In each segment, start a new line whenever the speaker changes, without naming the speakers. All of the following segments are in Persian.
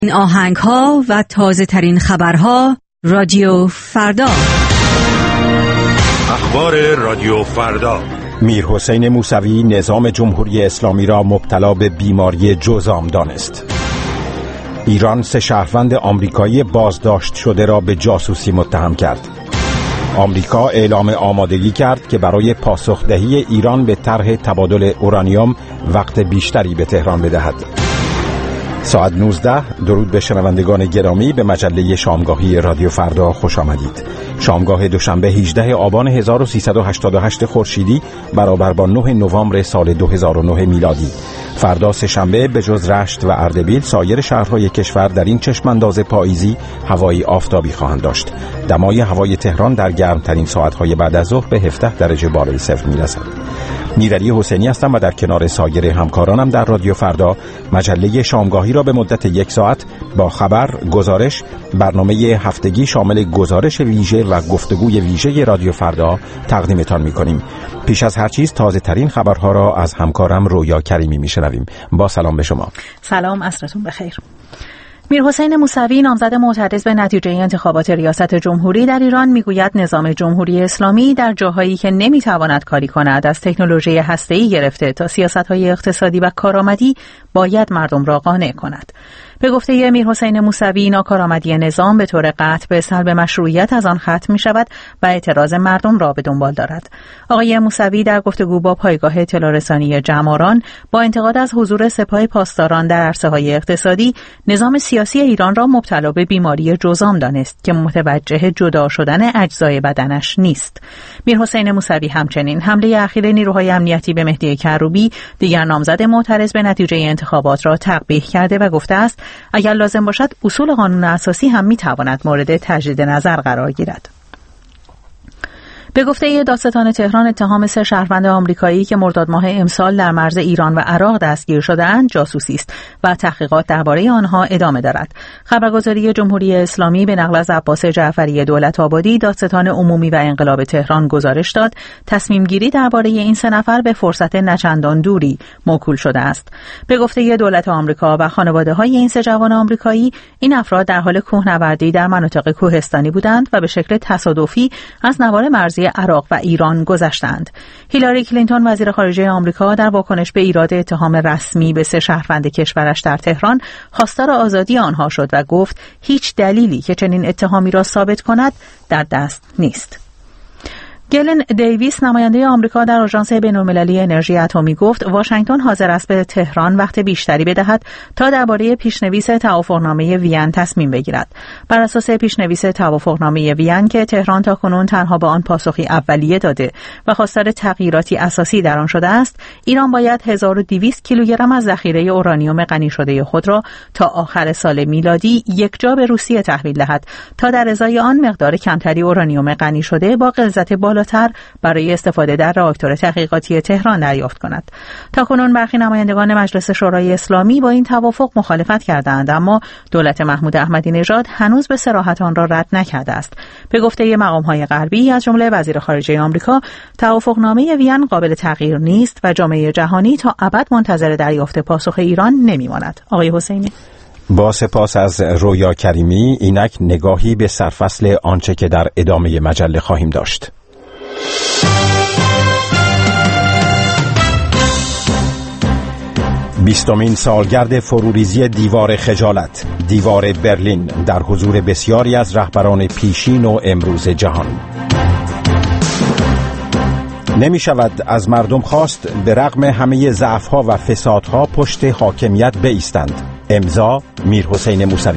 این آهنگ‌ها و تازه ترین خبرها رادیو فردا.
اخبار رادیو فردا.
میرحسین موسوی نظام جمهوری اسلامی را مبتلا به بیماری جذام دانست. ایران 3 شهروند آمریکایی بازداشت شده را به جاسوسی متهم کرد. آمریکا اعلام آمادگی کرد که برای پاسخدهی ایران به طرح تبادل اورانیوم وقت بیشتری به تهران بدهد. ساعت 19 درود به شنوندگان گرامی، به مجله شامگاهی رادیو فردا خوش آمدید. شامگاه دوشنبه 18 آبان 1388 خورشیدی برابر با 9 نوامبر سال 2009 میلادی. فردا سه‌شنبه به جز رشت و اردبیل سایر شهرهای کشور در این چشمانداز پاییزی هوای آفتابی خواهند داشت. دمای هوای تهران در گرمترین ساعت‌های بعد از ظهر به 17 درجه بالای صفر میرسد. میرعلی حسینی هستم و در کنار سایر همکارانم در رادیو فردا مجله شامگاهی را به مدت 1 ساعت با خبر، گزارش، برنامه هفتگی شامل گزارش ویژه و گفتگوی ویژه رادیو فردا تقدیمتان می‌کنیم. پیش از هر چیز تازه ترین خبرها را از همکارم رویا کریمی میشنویم. با سلام به شما.
سلام، عصرتون بخیر. میرحسین موسوی نامزد معترض به نتیجه انتخابات ریاست جمهوری در ایران میگوید نظام جمهوری اسلامی در جاهایی که نمیتواند کاری کند، از تکنولوژی هسته‌ای گرفته تا سیاست‌های اقتصادی و کارآمدی، باید مردم را قانع کند. به گفته میرحسین موسوی، ناکارآمدی نظام به طور قطع به سلب مشروعیت از آن ختم می شود و اعتراض مردم را به دنبال دارد. آقای موسوی در گفتگو با پایگاه اطلاع رسانی جماران با انتقاد از حضور سپاه پاسداران در عرصه‌های اقتصادی، نظام سیاسی ایران را مبتلا به بیماری جذام دانست که متوجه جدا شدن اجزای بدنش نیست. میرحسین موسوی همچنین حمله اخیر نیروهای امنیتی به مهدی کروبی، دیگر نامزد معترض به نتیجه انتخابات، را تقبیح کرده و گفته است اگر لازم باشد اصول قانون اساسی هم میتواند مورد تجدید نظر قرار گیرد. به گفته دادستان تهران، اتهام 3 شهروند آمریکایی که مرداد ماه امسال در مرز ایران و عراق دستگیر شده‌اند جاسوسی است و تحقیقات درباره آنها ادامه دارد. خبرگزاری جمهوری اسلامی به نقل از عباس جعفری دولت‌آبادی، دادستان عمومی و انقلاب تهران، گزارش داد تصمیم گیری درباره این 3 نفر به فرصت نچندان دوری موکول شده است. به گفته دولت آمریکا و خانواده‌های این 3 جوان آمریکایی، این افراد در حال کوهنوردی در مناطق کوهستانی بودند و به شکل تصادفی از نوار مرزی عراق و ایران گذشتند. هیلاری کلینتون وزیر خارجه آمریکا در واکنش به ایراد اتهام رسمی به 3 شهروند کشورش در تهران، خواستار آزادی آنها شد و گفت هیچ دلیلی که چنین اتهامی را ثابت کند در دست نیست. گلن دیویس، نماینده آمریکا در آژانس بین‌المللی انرژی اتمی، گفت واشنگتن حاضر است به تهران وقت بیشتری بدهد تا درباره پیشنویس توافقنامه وین تصمیم بگیرد. بر اساس پیشنویس توافقنامه وین که تهران تاکنون تنها به آن پاسخی اولیه داده و خواستار تغییراتی اساسی در آن شده است، ایران باید 1200 کیلوگرم از ذخیره اورانیوم غنی شده خود را تا آخر سال میلادی یکجا به روسیه تحویل دهد تا در ازای آن مقدار کمتری اورانیوم غنی شده با غلظت بالاتر برای استفاده در راکتور تحقیقاتی تهران دریافت کند. تاکنون برخی نمایندگان مجلس شورای اسلامی با این توافق مخالفت کردند، اما دولت محمود احمدی نژاد هنوز به صراحت آن را رد نکرده است. به گفته مقام‌های غربی از جمله وزیر خارجه آمریکا، توافقنامه وین قابل تغییر نیست و جامعه جهانی تا ابد منتظر دریافت پاسخ ایران نمی‌ماند. آقای حسینی،
با سپاس از رویا کریمی، اینک نگاهی به سرفصل آنچه که در ادامه مجله خواهیم داشت. 20مین سالگرد فروریزی دیوار خجالت، دیوار برلین، در حضور بسیاری از رهبران پیشین و امروز جهان. نمی شود از مردم خواست به رغم همه ضعف‌ها و فسادها پشت حاکمیت بایستند. امضا میرحسین موسوی.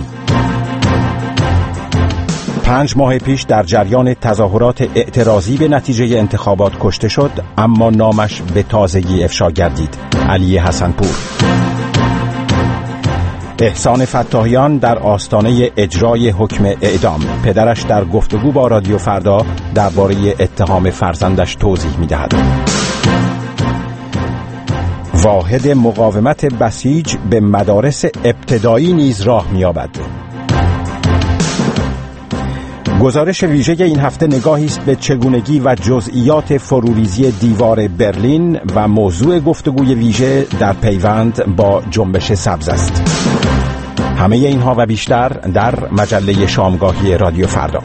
5 ماه پیش در جریان تظاهرات اعتراضی به نتیجه انتخابات کشته شد، اما نامش به تازگی افشا گردید. علی حسنپور. احسان فتاحیان در آستانه اجرای حکم اعدام، پدرش در گفتگو با رادیو فردا درباره اتهام فرزندش توضیح می‌دهد. واحد مقاومت بسیج به مدارس ابتدایی نیز راه می‌یابد. گزارش ویژه این هفته نگاهی است به چگونگی و جزئیات فروریزی دیوار برلین و موضوع گفتگوی ویژه در پیوند با جنبش سبز است. همه اینها و بیشتر در مجله شامگاهی رادیو فردا.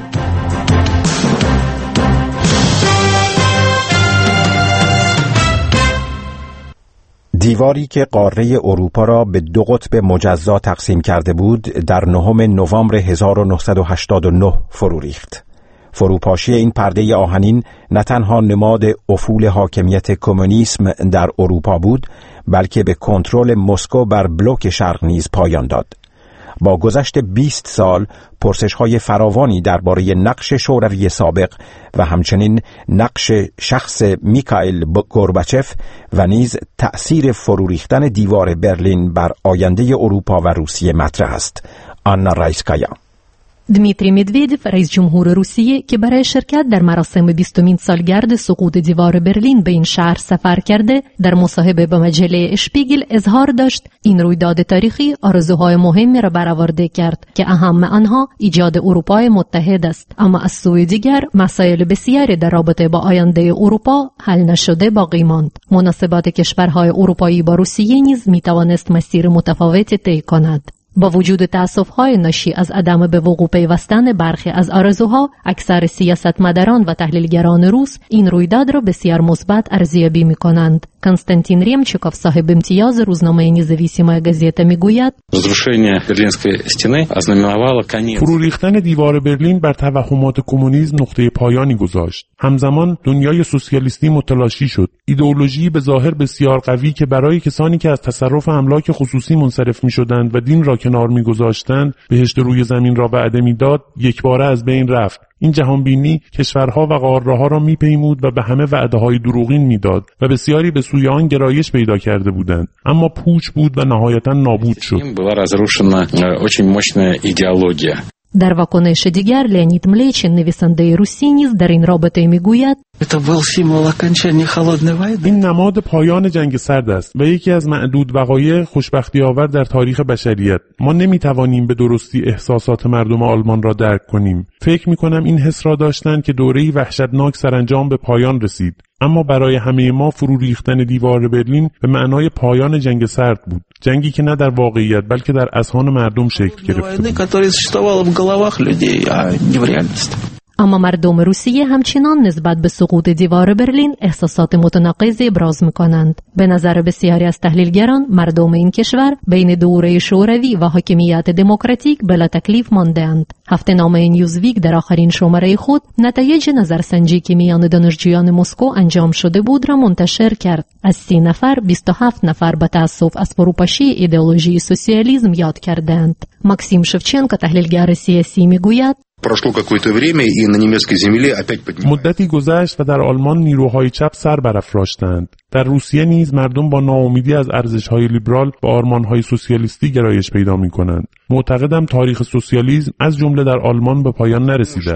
دیواری که قاره اروپا را به دو قطب مجزا تقسیم کرده بود در 9 نوامبر 1989 فرو ریخت. فروپاشی این پرده آهنین نه تنها نماد افول حاکمیت کمونیسم در اروپا بود، بلکه به کنترل مسکو بر بلوک شرق نیز پایان داد. با گذشت 20 سال پرسش‌های فراوانی درباره نقش شوروی سابق و همچنین نقش شخص میکائیل گورباچف و نیز تأثیر فرو ریختن دیوار برلین بر آینده اروپا و روسیه مطرح است. آنا رایسکایا.
دمیتری مدویدف رئیس جمهور روسیه که برای شرکت در مراسم 20مین سالگرد سقوط دیوار برلین به این شهر سفر کرده، در مصاحبه با مجله اشپیگل اظهار داشت این رویداد تاریخی آرزوهای مهمی را برآورده کرد که اهم آنها ایجاد اروپای متحد است، اما از سوی دیگر مسائل بسیاری در رابطه با آینده اروپا حل نشده باقی ماند. مناسبات کشورهای اروپایی با روسیه نیز میتوانست مسیر متفاوتی طی کند. با وجود تأسف‌های ناشی از عدم به وقوع پیوستن برخی از آرزوها، اکثر سیاستمداران و تحلیلگران روس این رویداد را بسیار مثبت ارزیابی می‌کنند. کنستانتین ریمچیکوف صاحب امتیاز روزنامه نزاویسیمای گازета میگوید:
فرو ریختن دیوار برلین بر توهمات کمونیسم نقطه پایانی گذاشت. همزمان دنیای سوسیالیستی متلاشی شد. ایدئولوژی به ظاهر بسیار قوی که برای کسانی که از تصرف املاک خصوصی منصرف می‌شدند و دین را کنار می‌گذاشتند بهشت روی زمین را وعده می‌داد، یکباره از بین رفت. این جهانبینی کشورها و قاره‌ها را می‌پیمود و به همه وعده‌های دروغین می‌داد و بسیاری به سوی آن گرایش پیدا کرده بودند، اما پوچ بود و نهایتاً نابود شد.
در واکنش دیگر لئونید ملیچین نویسنده روسی نیز در این رابطه میگوید:
این نماد پایان جنگ سرد است و یکی از معدود وقایع خوشبختی آور در تاریخ بشریت. ما نمیتوانیم به درستی احساسات مردم آلمان را درک کنیم. فکر میکنم این حس را داشتند که دوره‌ای وحشتناک سرانجام به پایان رسید. اما برای همه ما فرو ریختن دیوار برلین به معنای پایان جنگ سرد بود، جنگی که نه در واقعیت بلکه در اذهان مردم شکل گرفته بود.
اما مردم روسیه همچنان نسبت به سقوط دیوار برلین احساسات متناقضی ابراز می‌کنند. به نظر بسیاری از تحلیلگران، مردم این کشور بین دوره شوروی و حاکمیت دموکراتیک بلا تکلیف مانده‌اند. هفته‌نامه نیوزویک در آخرین شماره خود نتایج نظرسنجی که میان دانشجویان مسکو انجام شده بود را منتشر کرد. از 30 نفر 27 نفر به تأسف از فروپاشی ایدئولوژی سوسیالیسم یاد کردند. ماکسیم شفچنکو تحلیلگر سیاسی میگوید:
مدتی گذشت و در آلمان نیروهای چپ سر برافراشتند. در روسیه نیز مردم با ناامیدی از ارزش‌های لیبرال و آرمان‌های سوسیالیستی گرایش پیدا می‌کنند. معتقدم تاریخ سوسیالیسم از جمله در آلمان به پایان نرسیده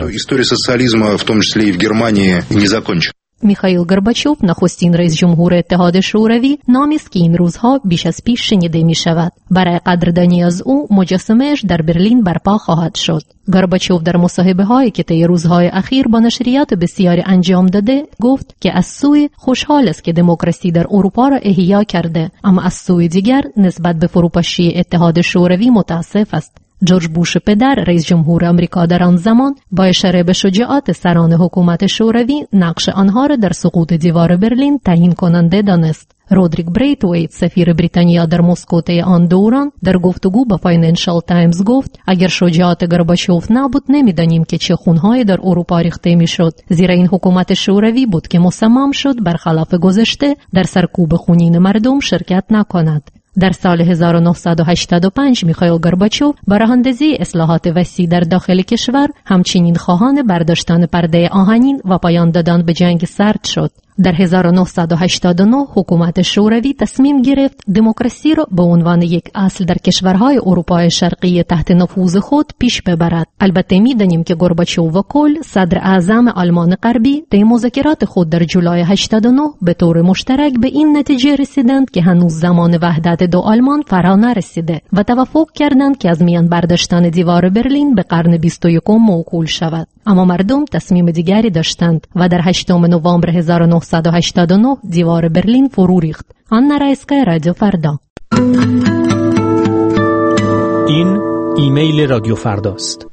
است.
میخائیل گورباچوف نخستین رئیس جمهور اتحاد شوروی نامی است که این روزها بیش از پیش شنیده می شود. برای قدردانی از او مجسمه‌اش در برلین برپا خواهد شد. گورباچوف در مصاحبه هایی که طی روزهای اخیر با نشریات بسیاری انجام داده گفت که از سوی خوشحال است که دموکراسی در اروپا را احیا کرده، اما از سوی دیگر نسبت به فروپاشی اتحاد شوروی متاسف است. جورج بوش پدر رئیس جمهور آمریکا در آن زمان با اشاره به شجاعت سران حکومت شوروی نقش آنها را در سقوط دیوار برلین تعیین کننده دانست. رودریک بریتویت سفیر بریتانیا در مسکو طی آن دوران در گفتگو با فاینانشال تایمز گفت اگر شجاعت گورباچوف نبود نمیدانیم که چه خونهایی در اروپا ریخته میشد، زیرا این حکومت شوروی بود که مصمم شد برخلاف گذشته در سرکوب خونین مردم شرکت نکند. در سال 1985 میخائیل گورباچوف با راه‌اندازی اصلاحات وسیع در داخل کشور همچنین خواهان برداشتن پرده آهنین و پایان دادن به جنگ سرد شد. در 1989 حکومت شوروی تصمیم گرفت دموکراسی را به عنوان یک اصل در کشورهای اروپای شرقی تحت نفوذ خود پیش ببرد. البته می‌دانیم که گورباچوف و کل صدر اعظم آلمان غربی در مذاکرات خود در جولای 89 به طور مشترک به این نتیجه رسیدند که هنوز زمان وحدت دو آلمان فرا نرسیده و توافق کردند که از میان برداشتن دیوار برلین به قرن 21 موکول شود. اما مردم تصمیم دیگری داشتند و در 8 نوامبر 1989 دیوار برلین فرو ریخت. آنا رایسکایا، رادیو فردا.
این
ایمیل رادیو فرداست.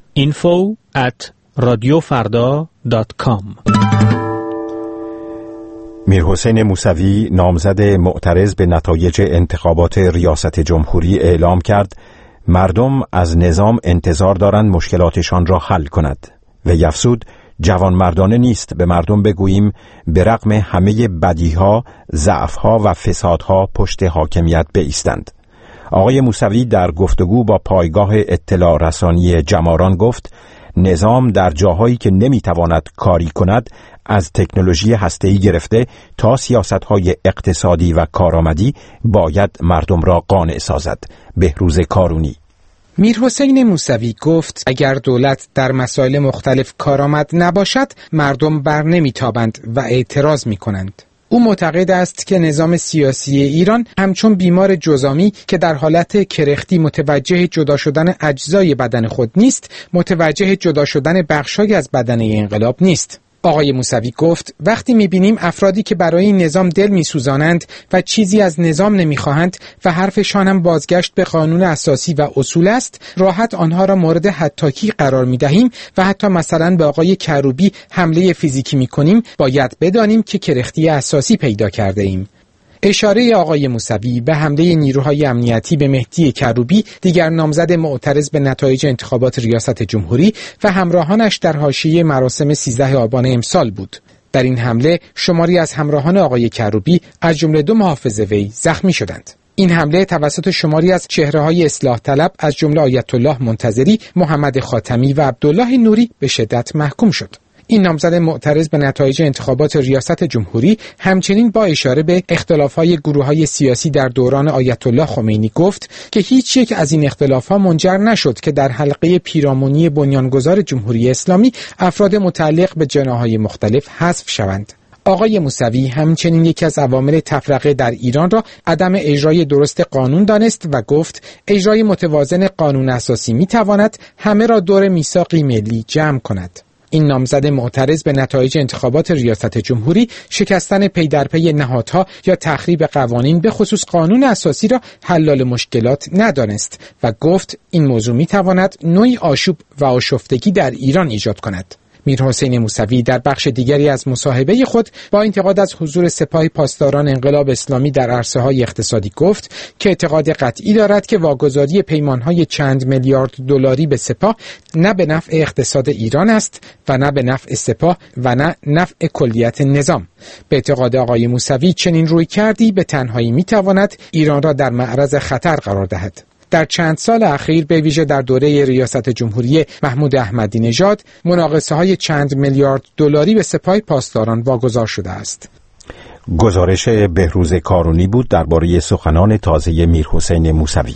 info@radiofarda.com.
میرحسین موسوی نامزد معترض به نتایج انتخابات ریاست جمهوری اعلام کرد مردم از نظام انتظار دارند مشکلاتشان را حل کند و افزود جوانمردانه نیست به مردم بگوییم به رغم همه بدیها، ضعفها و فسادها پشت حاکمیت بایستند. آقای موسوی در گفتگو با پایگاه اطلاع رسانی جماران گفت نظام در جاهایی که نمیتواند کاری کند از تکنولوژی هسته‌ای گرفته تا سیاست‌های اقتصادی و کارآمدی باید مردم را قانع سازد. بهروز کارونی.
میرحسین موسوی گفت اگر دولت در مسائل مختلف کارآمد نباشد مردم بر نمیتابند و اعتراض میکنند. او معتقد است که نظام سیاسی ایران همچون بیمار جذامی که در حالت کرختی متوجه جدا شدن اجزای بدن خود نیست، متوجه جدا شدن بخشای از بدن انقلاب نیست. آقای موسوی گفت وقتی می‌بینیم افرادی که برای این نظام دل می‌سوزانند و چیزی از نظام نمی‌خواهند و حرفشان هم بازگشت به قانون اساسی و اصول است، راحت آنها را مورد حطاکی قرار می‌دهیم و حتی مثلا به آقای کروبی حمله فیزیکی می‌کنیم، باید بدانیم که کرختی اساسی پیدا کرده ایم. اشاره آقای موسوی به حمله نیروهای امنیتی به مهدی کروبی، دیگر نامزد معترض به نتایج انتخابات ریاست جمهوری و همراهانش در حاشیه مراسم 13 آبان امسال بود. در این حمله شماری از همراهان آقای کروبی از جمله 2 محافظ وی زخمی شدند. این حمله توسط شماری از چهره‌های اصلاح طلب از جمله آیت الله منتظری، محمد خاتمی و عبدالله نوری به شدت محکوم شد. این نامزد معترض به نتایج انتخابات ریاست جمهوری همچنین با اشاره به اختلاف‌های گروه‌های سیاسی در دوران آیت الله خمینی گفت که هیچ یک از این اختلاف‌ها منجر نشد که در حلقه پیرامونی بنیانگذار جمهوری اسلامی افراد متعلق به جناح‌های مختلف حذف شوند. آقای موسوی همچنین یکی از عوامل تفرقه در ایران را عدم اجرای درست قانون دانست و گفت اجرای متوازن قانون اساسی می‌تواند همه را دور میثاقی ملی جمع کند. این نامزد معترض به نتایج انتخابات ریاست جمهوری شکستن پی در پی نهادها یا تخریب قوانین به خصوص قانون اساسی را حلال مشکلات ندانست و گفت این موضوع می‌تواند نوعی آشوب و آشفتگی در ایران ایجاد کند. میرحسین موسوی در بخش دیگری از مصاحبه خود با انتقاد از حضور سپاه پاسداران انقلاب اسلامی در عرصه‌های اقتصادی گفت که اعتقاد قطعی دارد که واگذاری پیمان‌های چند میلیارد دلاری به سپاه نه به نفع اقتصاد ایران است و نه به نفع سپاه و نه نفع کلیت نظام. به اعتقاد آقای موسوی چنین رویکردی به تنهایی می‌تواند ایران را در معرض خطر قرار دهد. در چند سال اخیر به ویژه در دوره ریاست جمهوری محمود احمدی نژاد مناقصه‌های چند میلیارد دلاری به سپاه پاسداران واگذار شده است.
گزارش بهروز کارونی بود درباره سخنان تازه میرحسین موسوی.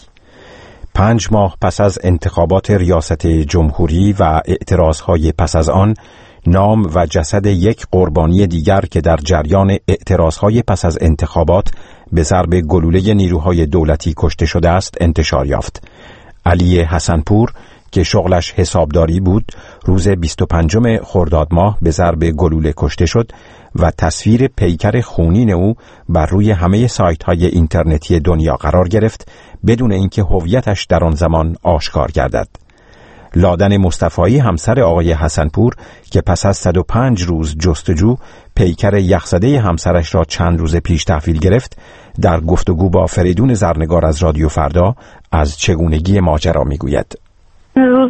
5 ماه پس از انتخابات ریاست جمهوری و اعتراضهای پس از آن، نام و جسد یک قربانی دیگر که در جریان اعتراضهای پس از انتخابات به ضرب گلوله نیروهای دولتی کشته شده است انتشار یافت. علی حسنپور که شغلش حسابداری بود روز 25 خرداد ماه به ضرب گلوله کشته شد و تصویر پیکر خونین او بر روی همه سایت‌های اینترنتی دنیا قرار گرفت بدون اینکه هویتش در آن زمان آشکار گردد. لادن مصطفایی همسر آقای حسنپور که پس از 105 روز جستجو پیکر یخزده همسرش را چند روز پیش تحویل گرفت، در گفتگو با فریدون زرنگار از رادیو فردا از چگونگی ماجرا میگوید.
روز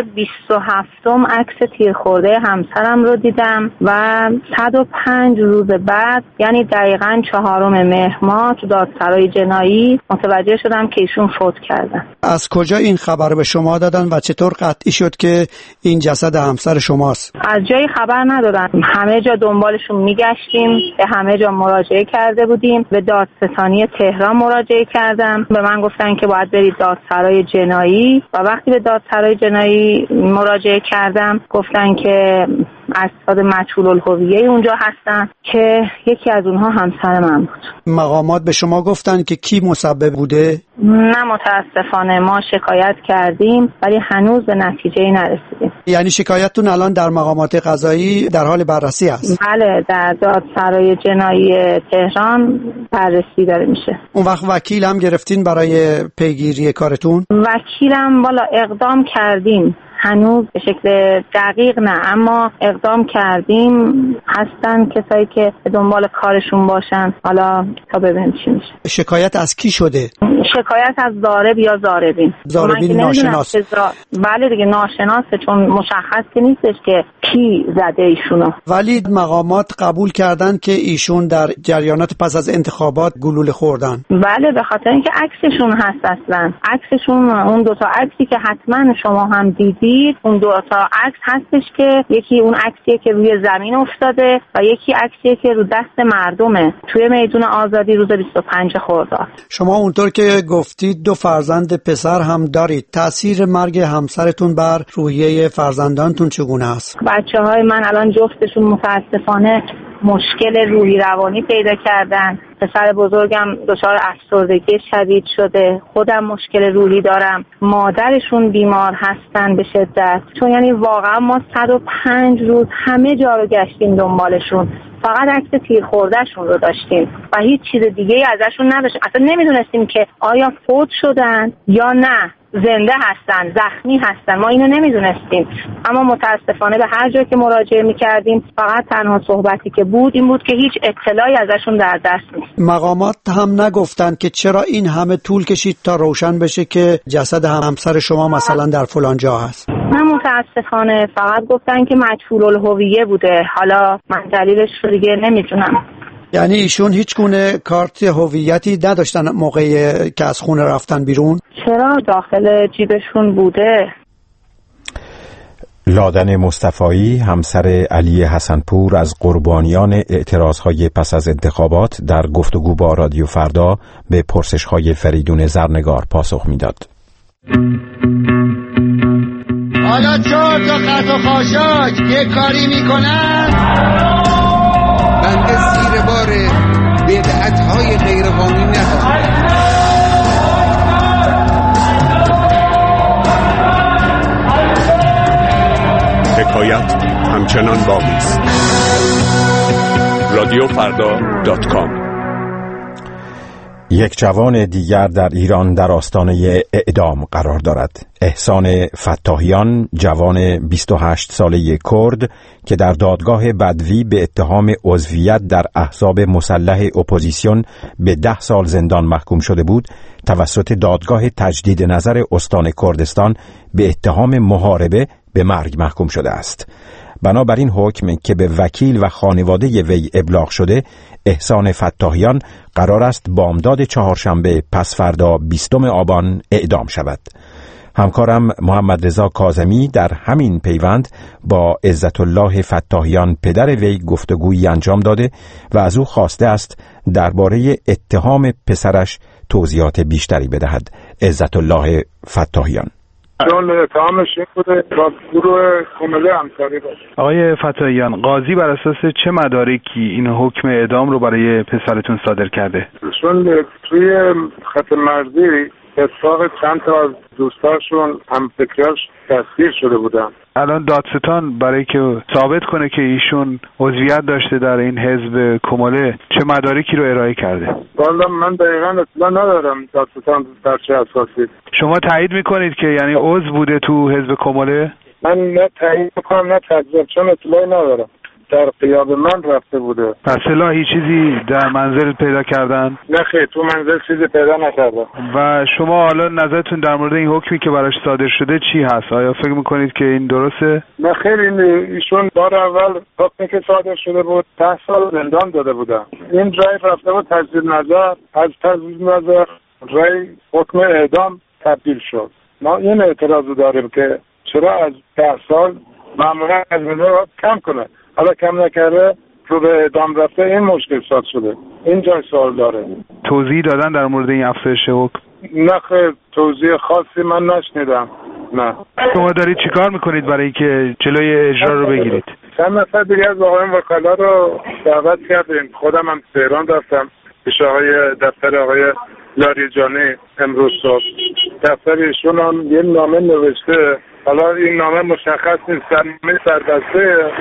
27م عکس تیر خورده همسرم رو دیدم و 105 روز بعد یعنی دقیقاً 4 مهر ماه تو دادسرای جنایی متوجه شدم که ایشون فوت کردن.
از کجا این خبر به شما دادن و چطور قطعی شد که این جسد همسر شماست؟
از جایی خبر ندادن. همه جا دنبالشون میگشتیم، به همه جا مراجعه کرده بودیم. به دادستانی تهران مراجعه کردم، به من گفتن که باید برید دادسرای جنایی و وقتی به دادسرای جنایی مراجعه کردم گفتن که اسناد مجهول الهویه اونجا هستن که یکی از اونها همسر من بود.
مقامات به شما گفتن که کی مسبب بوده؟
نه متاسفانه، ما شکایت کردیم ولی هنوز به نتیجه‌ای نرسیدیم.
یعنی شکایتتون الان در مقامات قضایی در حال بررسی است؟
بله، در دادسرای جنایی تهران بررسی داره میشه.
اون وقت وکیل هم گرفتین برای پیگیری کارتون؟
وکیلم والا اقدام کردیم، هنوز به شکل دقیق نه، اما اقدام کردیم. هستن کسایی که دنبال کارشون باشن، حالا تا ببینیم چی میشه.
شکایت از کی شده؟
شکایت از ضارب یا ضاربین.
ضاربین ناشناس.
بله دیگه ناشناسه، چون مشخص که نیستش که کی زده ایشونو.
ولی مقامات قبول کردن که ایشون در جریانات پس از انتخابات گلوله خوردن.
بله، به خاطر اینکه عکسشون هست. اصلا عکسشون، اون دوتا عکسی که حتما شما هم دیدید، اون دوتا عکس هستش که یکی اون عکسیه که روی زمین افتاده و یکی عکسیه که رو دست مردمه توی میدون آزادی روز 25 خرداد.
شما اونطور که گفتید 2 فرزند پسر هم دارید. تأثیر مرگ همسرتون بر روحیه فرزندانتون چگونه است؟
بچه‌های من الان جفتشون متاسفانه مشکل روحی روانی پیدا کردن. پسر بزرگم دچار افسردگی شدید شده، خودم مشکل روحی دارم، مادرشون بیمار هستن به شدت. چون یعنی واقعا ما 105 روز همه جا رو گشتیم دنبالشون، فقط عکس تیر خوردهشون رو داشتیم و هیچ چیز دیگه ای ازشون نداشتیم. اصلا نمیدونستیم که آیا فوت شدن یا نه زنده هستن، زخمی هستن، ما اینو نمیدونستیم. اما متاسفانه به هر جا که مراجعه میکردیم فقط تنها صحبتی که بود این بود که هیچ اطلاعی ازشون در دست نیست.
مقامات هم نگفتن که چرا این همه طول کشید تا روشن بشه که جسد همسر شما مثلا در فلان جا هست؟
نه، متاسفانه فقط گفتن که مجهول الهویه بوده. حالا من دلیلش رو دیگه نمیدونم.
یعنی ایشون هیچ گونه کارت هویتی نداشتن موقعی که از خونه رفتن بیرون؟
چرا داخل جیبشون بوده.
لادن مصطفایی، همسر علی حسنپور، از قربانیان اعتراضهای پس از انتخابات در گفتگو با رادیو فردا به پرسش‌های فریدون زرنگار پاسخ میداد.
حالا 4 تا خط و خاشاک یه کاری میکنن، بنده زیر بار بدعت‌های غیرقانونی نخواهم.
حکایت همچنان باقی است. رادیوفردا.com.
یک جوان دیگر در ایران در آستانه اعدام قرار دارد. احسان فتاحیان، جوان 28 ساله کرد که در دادگاه بدوی به اتهام عضویت در احزاب مسلح اپوزیسیون به 10 سال زندان محکوم شده بود، توسط دادگاه تجدید نظر استان کردستان به اتهام محاربه به مرگ محکوم شده است. بنابراین حکم که به وکیل و خانواده وی ابلاغ شده، احسان فتاحیان قرار است بامداد چهارشنبه پس فردا 20 آبان اعدام شود. همکارم محمد رضا کاظمی در همین پیوند با عزت الله فتاحیان پدر وی گفتگویی انجام داده و از او خواسته است درباره اتهام پسرش توضیحات بیشتری بدهد. عزت الله فتاحیان:
چون اتهامش این بوده با گروه کمله همکاری باشه.
آقای فتاحیان، قاضی بر اساس چه مدارکی این حکم اعدام رو برای پسرتون صادر کرده؟
چون توی خط مرزی اتفاق چند تا از دوستاشون هم فکراش دستگیر شده بودن.
الان دادستان برای که ثابت کنه که ایشون عضویت داشته در این حزب کمله چه مدارکی رو ارائه کرده؟
والا من دقیقاً اطلاع ندارم دادستان بر چه اساسی.
شما تایید میکنید که یعنی عضو بوده تو حزب کمله؟
من نه تایید میکنم نه تکذیب، چون اطلاعی ندارم. در غیاب من رفته بوده.
پس اصلاحی چیزی در منزل پیدا کردن؟
نه خیر، تو منزل چیزی پیدا نکردم.
و شما حالا نظرتون در مورد این حکمی که براش صادر شده چی هست؟ آیا فکر میکنید که این درسته؟
نه خیر، ایشون بار اول حکمی که صادر شده بود 10 سال زندان داده بودن. این رای رفته بود تجدید نظر، از تجدید نظر رای حکم اعدام تبدیل شد. ما این اعتراض داریم که چرا از 10 سال معمولا از زندان کم کنه، حالا کم نکرده رو به اعدام رفته. این مشکل ساز شده. این جای سوال داره.
توضیح دادن در مورد این افزایش حکم؟
نه خیر، توضیح خاصی من نشنیدم. نه.
شما دارید چیکار میکنید برای اینکه جلوی اجرا رو بگیرید؟
چند نفر دیگه از آقایان وکلا رو دعوت کردیم. خودم هم تهران رفتم پیش دفتر آقای لاریجانی امروز صبح. دفتر ایشون هم یه نامه نوشته حالا این نامه مشخص نیست، نامه سربسته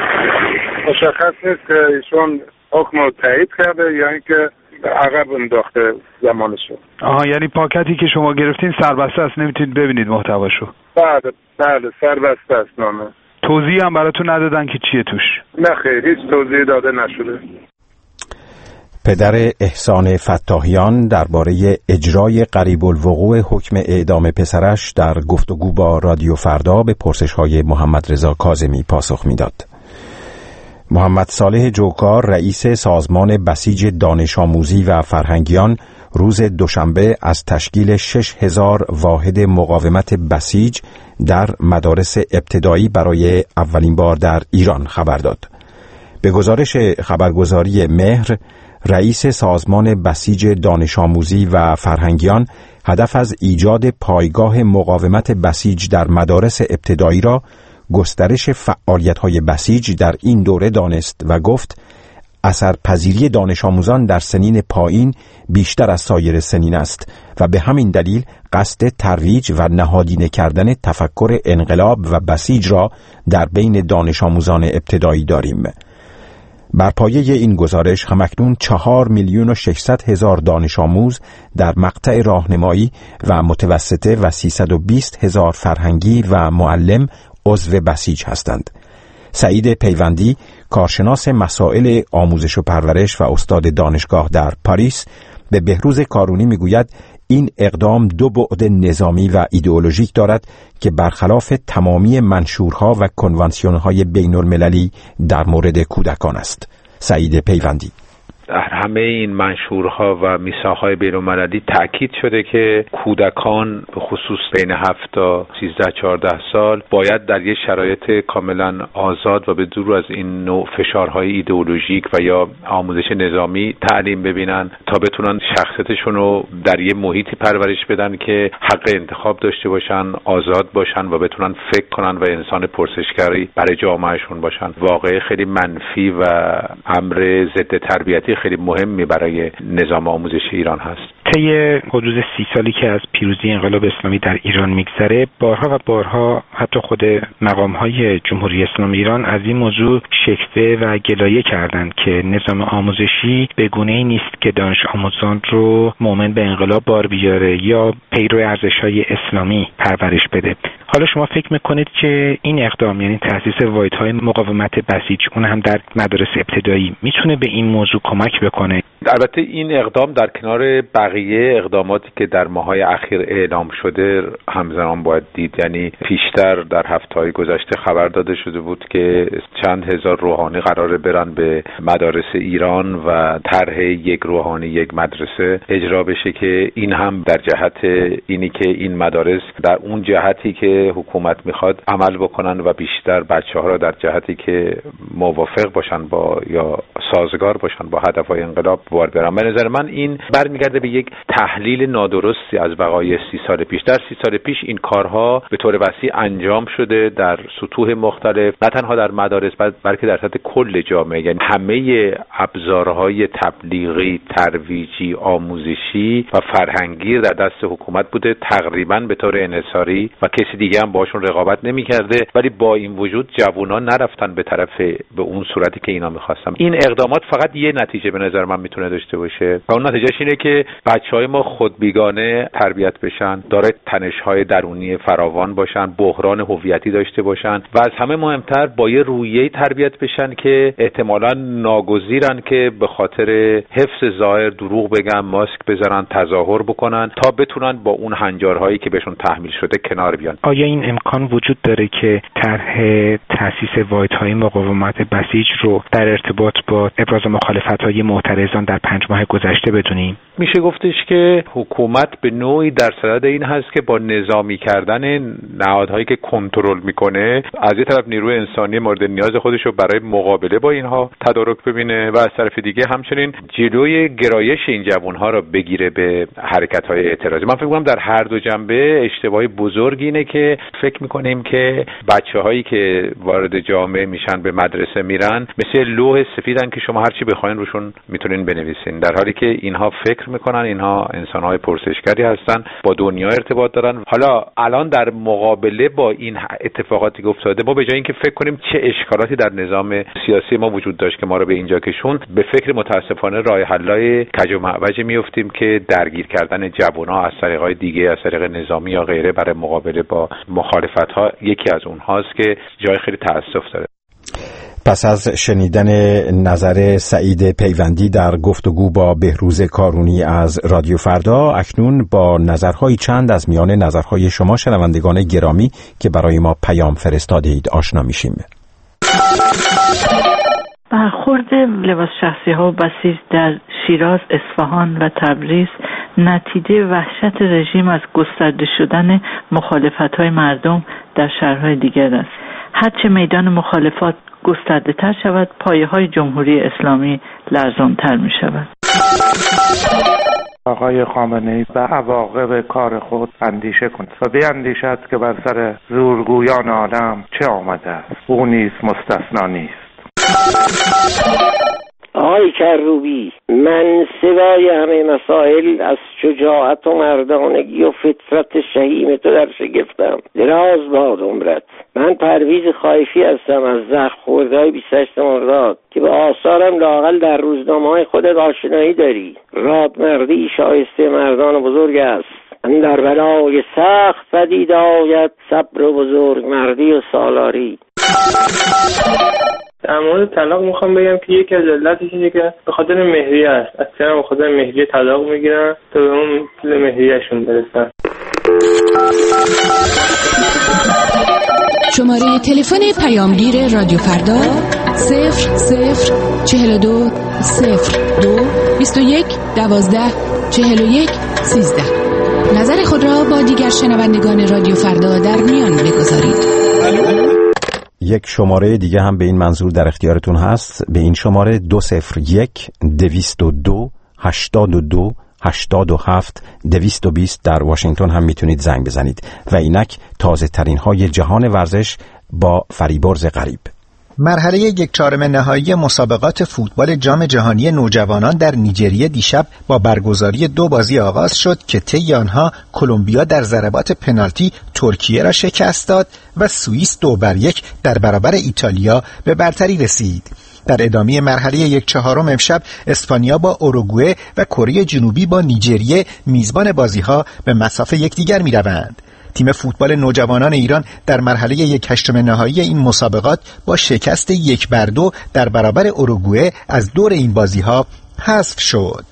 مشخص نیست که ایشون حکم رو تایید کرده یا اینکه عقب انداخته زمانشو.
یعنی پاکتی که شما گرفتین سربسته است، نمیتونید ببینید محتواشو؟
بله سربسته است نامه.
توضیح هم براتون ندادن که چیه توش؟
نه خیر، هیچ توضیح داده نشده.
پدر احسان فتاحیان درباره اجرای قریب الوقوع حکم اعدام پسرش در گفتگو با رادیو فردا به پرسش‌های محمد رضا کاظمی پاسخ میداد. محمد صالح جوکار رئیس سازمان بسیج دانش آموزی و فرهنگیان روز دوشنبه از تشکیل 6000 واحد مقاومت بسیج در مدارس ابتدایی برای اولین بار در ایران خبر داد. به گزارش خبرگزاری مهر، رئیس سازمان بسیج دانش آموزی و فرهنگیان هدف از ایجاد پایگاه مقاومت بسیج در مدارس ابتدایی را گسترش فعالیت‌های بسیج در این دوره دانست و گفت اثرپذیری دانش آموزان در سنین پایین بیشتر از سایر سنین است و به همین دلیل قصد ترویج و نهادینه کردن تفکر انقلاب و بسیج را در بین دانش آموزان ابتدایی داریم. بر پایه این گزارش همکنون 4,600,000 دانش آموز در مقطع راهنمایی و متوسطه و 320,000 فرهنگی و معلم عضو بسیج هستند. سعید پیوندی، کارشناس مسائل آموزش و پرورش و استاد دانشگاه در پاریس، به بهروز کارونی میگوید این اقدام دو بعد نظامی و ایدئولوژیک دارد که برخلاف تمامی منشورها و کنوانسیون‌های بین‌المللی در مورد کودکان است. سعید پیوندی:
در همه این منشورها و میثاق‌های بین‌المللی تأکید شده که کودکان به خصوص بین 7 تا 13-14 سال باید در یک شرایط کاملا آزاد و به دور از این نوع فشارهای ایدئولوژیک و یا آموزش نظامی تعلیم ببینن تا بتونن شخصیتشون رو در یک محیطی پرورش بدن که حق انتخاب داشته باشن، آزاد باشن و بتونن فکر کنن و انسان پرسشگری برای جامعهشون باشن. واقعه خیلی منفی و امر ضد تربیتی خیلی مهمی برای نظام آموزش ایران هست.
طی حدود 30 سالی که از پیروزی انقلاب اسلامی در ایران میگذره، بارها و بارها حتی خود مقام‌های جمهوری اسلامی ایران از این موضوع شکوه و گلایه کردند که نظام آموزشی به گونه‌ای نیست که دانش آموزان رو مؤمن به انقلاب بار بیاره یا پیرو ارزش‌های اسلامی پرورش بده. حالا شما فکر میکنید که این اقدام، یعنی تأسیس واحدهای مقاومت بسیج، اون هم در مدارس ابتدایی، میتونه به این موضوع کمک بکنه؟
البته این اقدام در کنار بقیه اقداماتی که در ماه‌های اخیر اعلام شده همزمان باید دید. یعنی پیشتر در هفته‌های گذشته خبر داده شده بود که چند هزار روحانی قراره برن به مدارس ایران و طرح یک روحانی یک مدرسه اجرا بشه که این هم در جهت اینی که این مدارس در اون جهتی که حکومت میخواد عمل بکنن و بیشتر بچه‌ها را در جهتی که موافق باشن با یا سازگار باشن با هدف‌های انقلاب بار برن. به نظر من این برمیگرده به یک تحلیل نادرستی از وقایع 30 سال پیش. در 30 سال پیش این کارها به طور وسیع انجام شده در سطوح مختلف، نه تنها در مدارس بلکه در سطح کل جامعه. یعنی همه ابزارهای تبلیغی، ترویجی، آموزشی و فرهنگی در دست حکومت بوده، تقریبا به طور انحصاری و کسی دیگه هم باشون رقابت نمی‌کرده. ولی با این وجود جوانان نرفتن به طرف به اون صورتی که اینا می‌خواستن. این اقدامات فقط یه نتیجه به نظر من میتونه داشته باشه و اون نتیجهش اینه که بچهای ما خودبیگانه تربیت بشن، دارای تنش‌های درونی فراوان باشن، بحران هویتی داشته باشن و از همه مهمتر با یه روحیه تربیت بشن که احتمالاً ناگزیرن که به خاطر حفظ ظاهر دروغ بگن، ماسک بذارن، تظاهر بکنن تا بتونن با اون هنجارهایی که بهشون تحمیل شده کنار بیان.
آیا این امکان وجود داره که طرح تأسیس واحدهای مقاومت بسیج رو در ارتباط با ابراز مخالفت‌های معترضان در 5 ماه گذشته بدونیم؟
میشه گفتش که حکومت به نوعی در صدد این هست که با نظامی کردن نهادهایی که کنترل میکنه، از یه طرف نیروی انسانی مورد نیاز خودش رو برای مقابله با اینها تدارک ببینه و از طرف دیگه همچنین جلوی گرایش این جوانها رو بگیره به حرکت‌های اعتراضی. من فکر می‌کنم در هر دو جنبه اشتباه بزرگ اینه که فکر میکنیم که بچه‌هایی که وارد جامعه میشن به مدرسه میرن مثل لوح سفیدن که شما هر چی بخواید روشون میتونین بنویسین، در حالی که اینها فکر فکر میکنن. اینها انسان‌های پرسشگری هستن، با دنیا ارتباط دارن. حالا الان در مقابله با این اتفاقاتی که افتاده، ما به جای اینکه فکر کنیم چه اشکالاتی در نظام سیاسی ما وجود داشت که ما رو به اینجا کشوند، به فکر متاسفانه راه حل‌های کج و معوج میافتیم که درگیر کردن جوان‌ها از طریق‌های دیگه، از طریق نظامی یا غیره برای مقابله با مخالفت‌ها یکی از اونهاست که جای خیلی تأسف داره.
پس از شنیدن نظر سعید پیوندی در گفتگو با بهروز کارونی از رادیو فردا، اکنون با نظرهای چند از میان نظرهای شما شنوندگان گرامی که برای ما پیام فرستاده اید آشنا میشیم.
برخورد لباس شخصی ها و بسیج در شیراز، اصفهان و تبریز نتیجه وحشت رژیم از گسترده شدن مخالفت های مردم در شهرهای دیگر است. هرچه میدان مخالفات گسترده تر شود، پایه های جمهوری اسلامی لرزان تر می شود.
آقای خامنه‌ای به عواقب کار خود اندیشه کند و بیندیشد که بر سر زورگویان عالم چه آمده است، او نیز مستثنا نیست.
آقای کروبی، من سوای همه مسائل از شجاعت و مردانگی و فطرت شهیم تو در شگفتم. دراز باد عمرت. من پرویز خایفی هستم از زخم خورده‌های 28 مرداد که به آثارم لااقل در روزنامه‌های خودت آشنایی داری. رادمردی شایسته مردان بزرگ است. اندر بلای سخت پدید آید صبر و بزرگ مردی و سالاری.
در مورد طلاق میخوام بگم که یکی از علتش اینه که به خاطر مهریه است. اکثرا به خاطر مهریه طلاق میگیرن تا به اون پول مهریه‌شون برسن.
شماره تلفن پیامگیر رادیو فردا 0042 02 21 12 41 13. نظر خود را با دیگر شنوندگان رادیو فردا در میان بگذارید.
یک شماره دیگه هم به این منظور در اختیارتون هست، به این شماره 201 202 82 87 220 در واشنگتن هم میتونید زنگ بزنید. و اینک تازه ترین های جهان ورزش با فریبرز غریب.
مرحله 1/4 نهایی مسابقات فوتبال جام جهانی نوجوانان در نیجریه دیشب با برگزاری 2 بازی آغاز شد که طی آنها کلمبیا در ضربات پنالتی ترکیه را شکست داد و سوئیس 2-1 در برابر ایتالیا به برتری رسید. در ادامه مرحله 1/4 امشب اسپانیا با اوروگوئه و کره جنوبی با نیجریه میزبان بازی‌ها به مصاف یکدیگر می‌روند. تیم فوتبال نوجوانان ایران در مرحله 1/8 نهایی این مسابقات با شکست 1-2 در برابر اوروگوئه از دور این بازی‌ها حذف شد.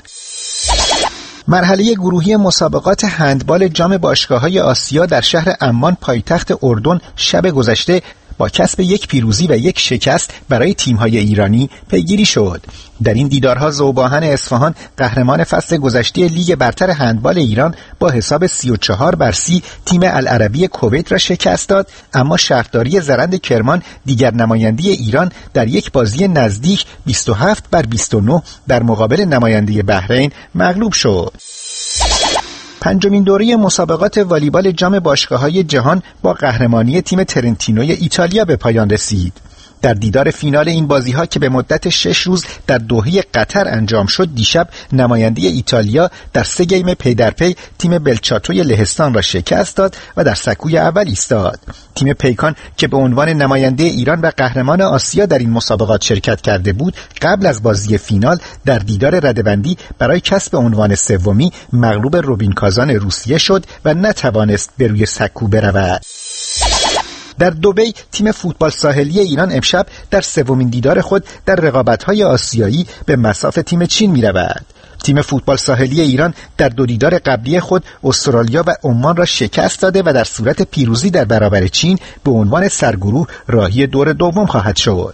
مرحله گروهی مسابقات هندبال جام باشگاه‌های آسیا در شهر عمان پایتخت اردن شب گذشته با کسب 1 پیروزی و 1 شکست برای تیم‌های ایرانی پیگیری شد. در این دیدارها ذوباهن اصفهان قهرمان فصل گذشته لیگ برتر هندبال ایران با حساب 34-30 تیم العربی کویت را شکست داد، اما شهرداری زرند کرمان دیگر نماینده ایران در یک بازی نزدیک 27-29 در مقابل نماینده بحرین مغلوب شد. 5مین دوره مسابقات والیبال جام باشگاه‌های جهان با قهرمانی تیم ترنتینوی ایتالیا به پایان رسید. در دیدار فینال این بازی‌ها که به مدت 6 روز در دوحه قطر انجام شد، دیشب نماینده ایتالیا در 3 گیم پی در پی تیم بلچاتوی لهستان را شکست داد و در سکوی اول ایستاد. تیم پیکان که به عنوان نماینده ایران و قهرمان آسیا در این مسابقات شرکت کرده بود، قبل از بازی فینال در دیدار رده‌بندی برای کسب عنوان سومی مغلوب روبین کازان روسیه شد و نتوانست به روی سکو برود. در دبی تیم فوتبال ساحلی ایران امشب در 3مین دیدار خود در رقابت‌های آسیایی به مصاف تیم چین می‌رود. تیم فوتبال ساحلی ایران در 2 دیدار قبلی خود استرالیا و عمان را شکست داده و در صورت پیروزی در برابر چین به عنوان سرگروه راهی دور دوم خواهد شد.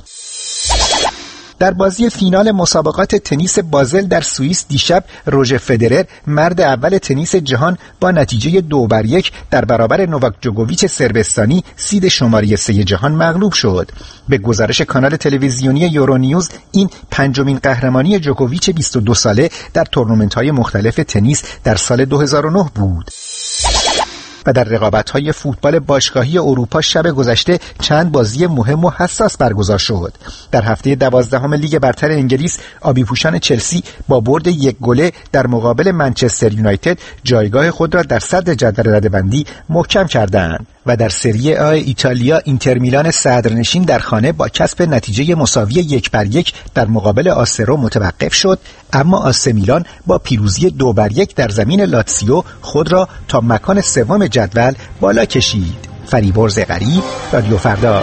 در بازی فینال مسابقات تنیس بازل در سوئیس دیشب روژر فدرر مرد اول تنیس جهان با نتیجه 2-1 در برابر نوواک جوکوویچ صربستانی سید شماره 3 جهان مغلوب شد. به گزارش کانال تلویزیونی یورونیوز این 5مین قهرمانی جوکوویچ 22 ساله در تورنمنت‌های مختلف تنیس در سال 2009 بود.
و در رقابت‌های فوتبال باشگاهی اروپا شب گذشته چند بازی مهم و حساس برگزار شد. در هفته 12 لیگ برتر انگلیس آبی‌پوشان چلسی با برد 1-0 در مقابل منچستر یونایتد جایگاه خود را در صدر جدول رده‌بندی محکم کردند و در سری آ ایتالیا اینتر میلان صدرنشین در خانه با کسب نتیجه مساوی 1-1 در مقابل آسرو متوقف شد، اما آسه میلان با پیروزی 2-1 در زمین لاتسیو خود را تا مکان سوم جدول بالا کشید. فریبرز غریب، رادیو فردا.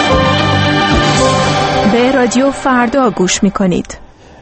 به رادیو فردا گوش می‌کنید.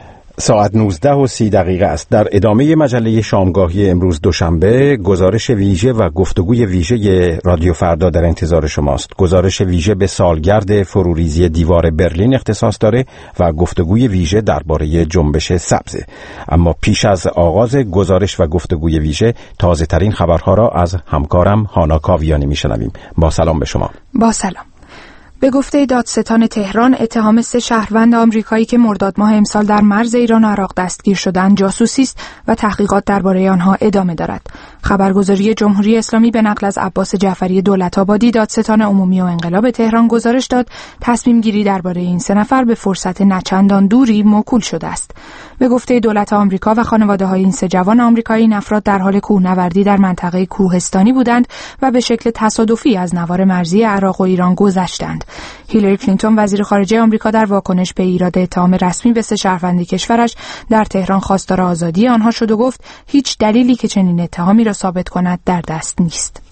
ساعت 19:30 است. در ادامه مجله شامگاهی امروز دوشنبه گزارش ویژه و گفتگوی ویژه رادیو فردا در انتظار شماست. گزارش ویژه به سالگرد فروریزی دیوار برلین اختصاص داره و گفتگوی ویژه درباره جنبش سبز. اما پیش از آغاز گزارش و گفتگوی ویژه تازه ترین خبرها را از همکارم هانا کاویانی میشنویم. با سلام به شما.
با سلام. به گفته دادستان تهران، اتهام 3 شهروند آمریکایی که مرداد ماه امسال در مرز ایران و عراق دستگیر شدند جاسوسی است و تحقیقات درباره آنها ادامه دارد. خبرگزاری جمهوری اسلامی به نقل از عباس جعفری دولت‌آبادی دادستان عمومی و انقلاب تهران گزارش داد تصمیم گیری درباره این 3 نفر به فرصت نچندان دوری موکول شده است. به گفته دولت آمریکا و خانواده‌های این 3 جوان آمریکایی، این افراد در حال کوهنوردی در منطقه کوهستانی بودند و به شکل تصادفی از نوار مرزی عراق و ایران گذشتند. هیلاری کلینتون وزیر خارجه آمریکا در واکنش به ایراد اتهام رسمی به 3 شهروند کشورش در تهران خواستار آزادی آنها شد و گفت هیچ دلیلی که چنین اتهامی را ثابت کند در دست نیست.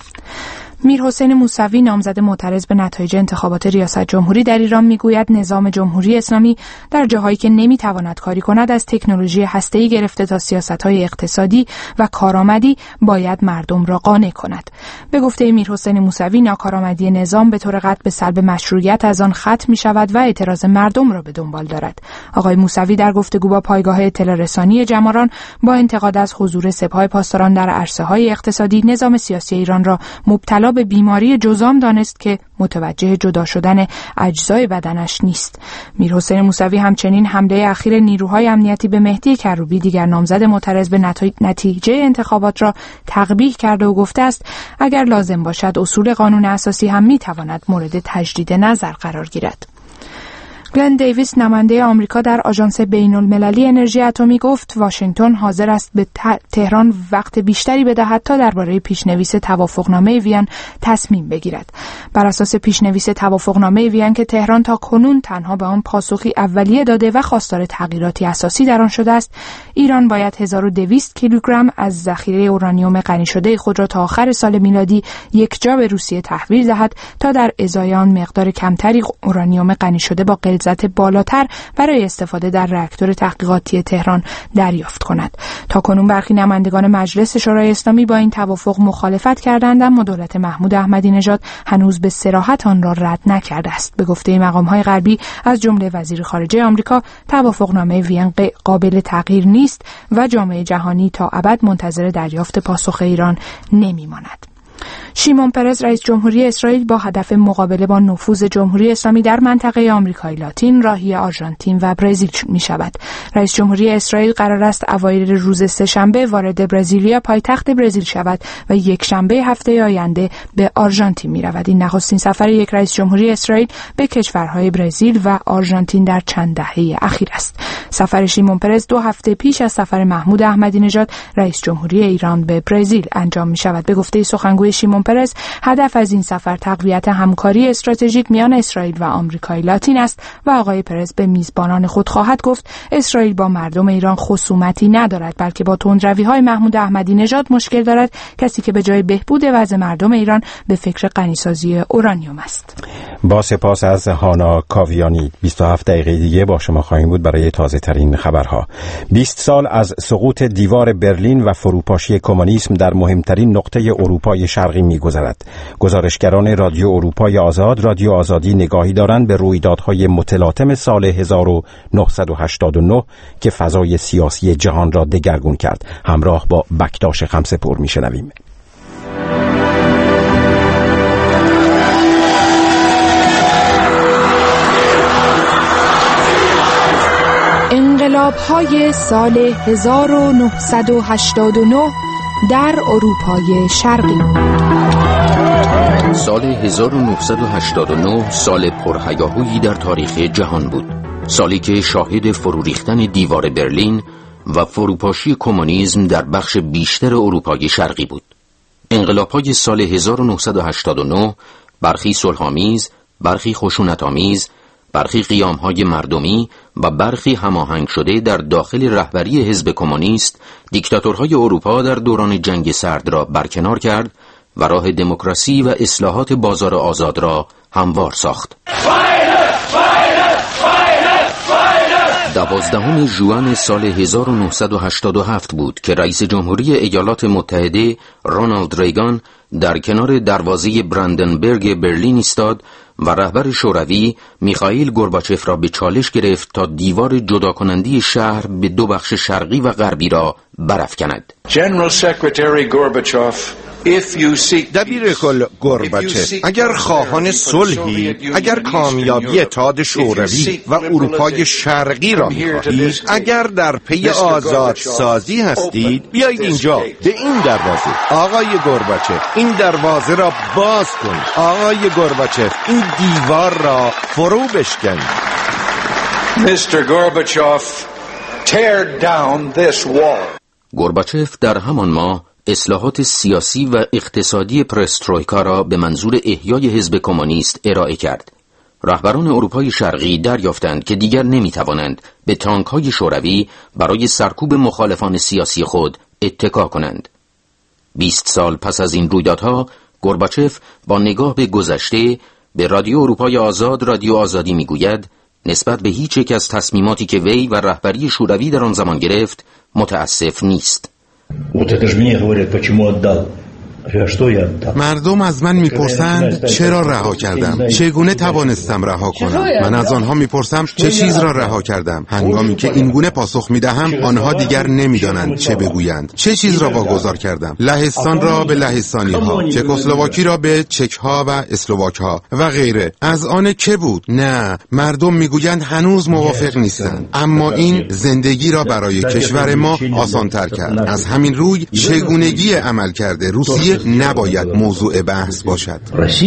میرحسین موسوی نامزد معترض به نتایج انتخابات ریاست جمهوری در ایران میگوید نظام جمهوری اسلامی در جاهایی که نمیتواند کاری کند از تکنولوژی هسته‌ای گرفته تا سیاست‌های اقتصادی و کارآمدی باید مردم را قانع کند. به گفته میرحسین موسوی ناکارآمدی نظام به طور قطع به سلب مشروعیت از آن ختم می‌شود و اعتراض مردم را به دنبال دارد. آقای موسوی در گفتگو با پایگاه اطلاع رسانی جماران با انتقاد از حضور سپاه پاسداران در عرصه‌های اقتصادی نظام سیاسی ایران را مبتلا به بیماری جذام دانست که متوجه جدا شدن اجزای بدنش نیست. میرحسین موسوی همچنین حمله اخیر نیروهای امنیتی به مهدی کروبی دیگر نامزد معترض به نتیجه انتخابات را تقبیح کرده و گفته است اگر لازم باشد اصول قانون اساسی هم میتواند مورد تجدید نظر قرار گیرد. گلن دیویس نماینده آمریکا در آژانس بین‌المللی انرژی اتمی گفت واشنگتن حاضر است به تهران وقت بیشتری بدهد تا درباره پیشنویس توافقنامه وین تصمیم بگیرد. بر اساس پیشنویس توافقنامه وین که تهران تا کنون تنها به آن پاسخی اولیه داده و خواستار تغییراتی اساسی در آن شده است، ایران باید 1200 کیلوگرم از ذخیره اورانیوم غنی شده خود را تا آخر سال میلادی یکجا به روسیه تحویل دهد تا در ازای آن مقدار کمتری اورانیوم غنی شده با غلظت بالاتر برای استفاده در راکتور تحقیقاتی تهران دریافت کند. تاکنون برخی نمایندگان مجلس شورای اسلامی با این توافق مخالفت کردند، اما دولت محمود احمدی نژاد هنوز به صراحت آن را رد نکرده است. به گفته مقام‌های غربی از جمله وزیر خارجه آمریکا، توافقنامه وین قابل تغییر نیست و جامعه جهانی تا ابد منتظر دریافت پاسخ ایران نمی‌ماند. شیمون پرز رئیس جمهوری اسرائیل با هدف مقابله با نفوذ جمهوری اسلامی در منطقه آمریکای لاتین راهی آرژانتین و برزیل می شود. رئیس جمهوری اسرائیل قرار است اوایل روز سه‌شنبه وارد برزیلیا پایتخت برزیل شود و یک شنبه هفته آینده به آرژانتین می رود. این نخستین سفر یک رئیس جمهوری اسرائیل به کشورهای برزیل و آرژانتین در چند دهه اخیر است. سفر شیمون پرز 2 هفته پیش از سفر محمود احمدی نژاد رئیس جمهوری ایران به برزیل انجام می شود. به گفته سخنگوی شیمون پرز، هدف از این سفر تقویت همکاری استراتژیک میان اسرائیل و آمریکای لاتین است و آقای پرز به میزبانان خود خواهد گفت اسرائیل با مردم ایران خصومتی ندارد، بلکه با تندروی‌های محمود احمدی نژاد مشکل دارد، کسی که به جای بهبود وضع مردم ایران به فکر غنیسازی اورانیوم است.
با سپاس از هانا کاویانی. 27 دقیقه دیگه با شما خواهیم بود برای تازه ترین خبرها. 20 سال از سقوط دیوار برلین و فروپاشی کمونیسم در مهمترین نقطه اروپای شرقی می‌گذرد. گزارشگران رادیو اروپای آزاد، رادیو آزادی، نگاهی دارند به رویدادهای متلاطم سال 1989 که فضای سیاسی جهان را دگرگون کرد. همراه با بکتاش خمسه‌پور میشنویم.
انقلاب‌های سال 1989 در اروپای شرقی.
سال 1989 سال پرهیاهویی در تاریخ جهان بود. سالی که شاهد فروریختن دیوار برلین و فروپاشی کمونیسم در بخش بیشتر اروپای شرقی بود. انقلاب‌های سال 1989 برخی صلح‌آمیز، برخی خشونت‌آمیز، برخی قیام‌های مردمی و برخی هماهنگ شده در داخل رهبری حزب کمونیست دیکتاتورهای اروپا در دوران جنگ سرد را برکنار کرد و راه دموکراسی و اصلاحات بازار آزاد را هموار ساخت. 12 ژوئن سال 1987 بود که رئیس جمهوری ایالات متحده رونالد ریگان در کنار دروازه براندنبرگ برلین ایستاد و رهبر شوروی میخائیل گورباچف را به چالش گرفت تا دیوار جداکننده شهر به دو بخش شرقی و غربی را برافکند.
دبیر کل گورباچف، اگر خواهان صلحی، اگر کامیابی اتحاد شوروی و اروپای شرقی را می‌خواهید، اگر در پی آزادسازی هستید، بیایید اینجا به این دروازه. آقای گورباچف، این دروازه را باز کنید. آقای گورباچف، این دیوار را فرو بشکنید.
Mr. Gorbachev, tear down this wall.
گورباچف در همان ماه اصلاحات سیاسی و اقتصادی پرسترویکا را به منظور احیای حزب کمونیست ارائه کرد. رهبران اروپای شرقی دریافتند که دیگر نمی‌توانند به تانک‌های شوروی برای سرکوب مخالفان سیاسی خود اتکا کنند. 20 سال پس از این رویدادها، گورباچف با نگاه به گذشته به رادیو اروپای آزاد، رادیو آزادی می‌گوید نسبت به هیچ یک از تصمیماتی که وی و رهبری شوروی در آن زمان گرفت متاسف نیست.
مردم از من میپرسند چرا رها کردم، چگونه توانستم رها کنم. من از آنها میپرسم چه چیز را رها کردم. هنگامی که این گونه پاسخ میدهم آنها دیگر نمیدانند چه بگویند. چه چیز را واگذار کردم؟ لهستان را به لهستانی ها، چکسلواکی را به چک ها و اسلواک ها و غیره. از آن که بود؟ نه، مردم میگویند هنوز موافق نیستند، اما این زندگی را برای کشور ما آسان تر کرد. از همین روی چگونگی عمل کرده روسیه نباید موضوع بحث باشد.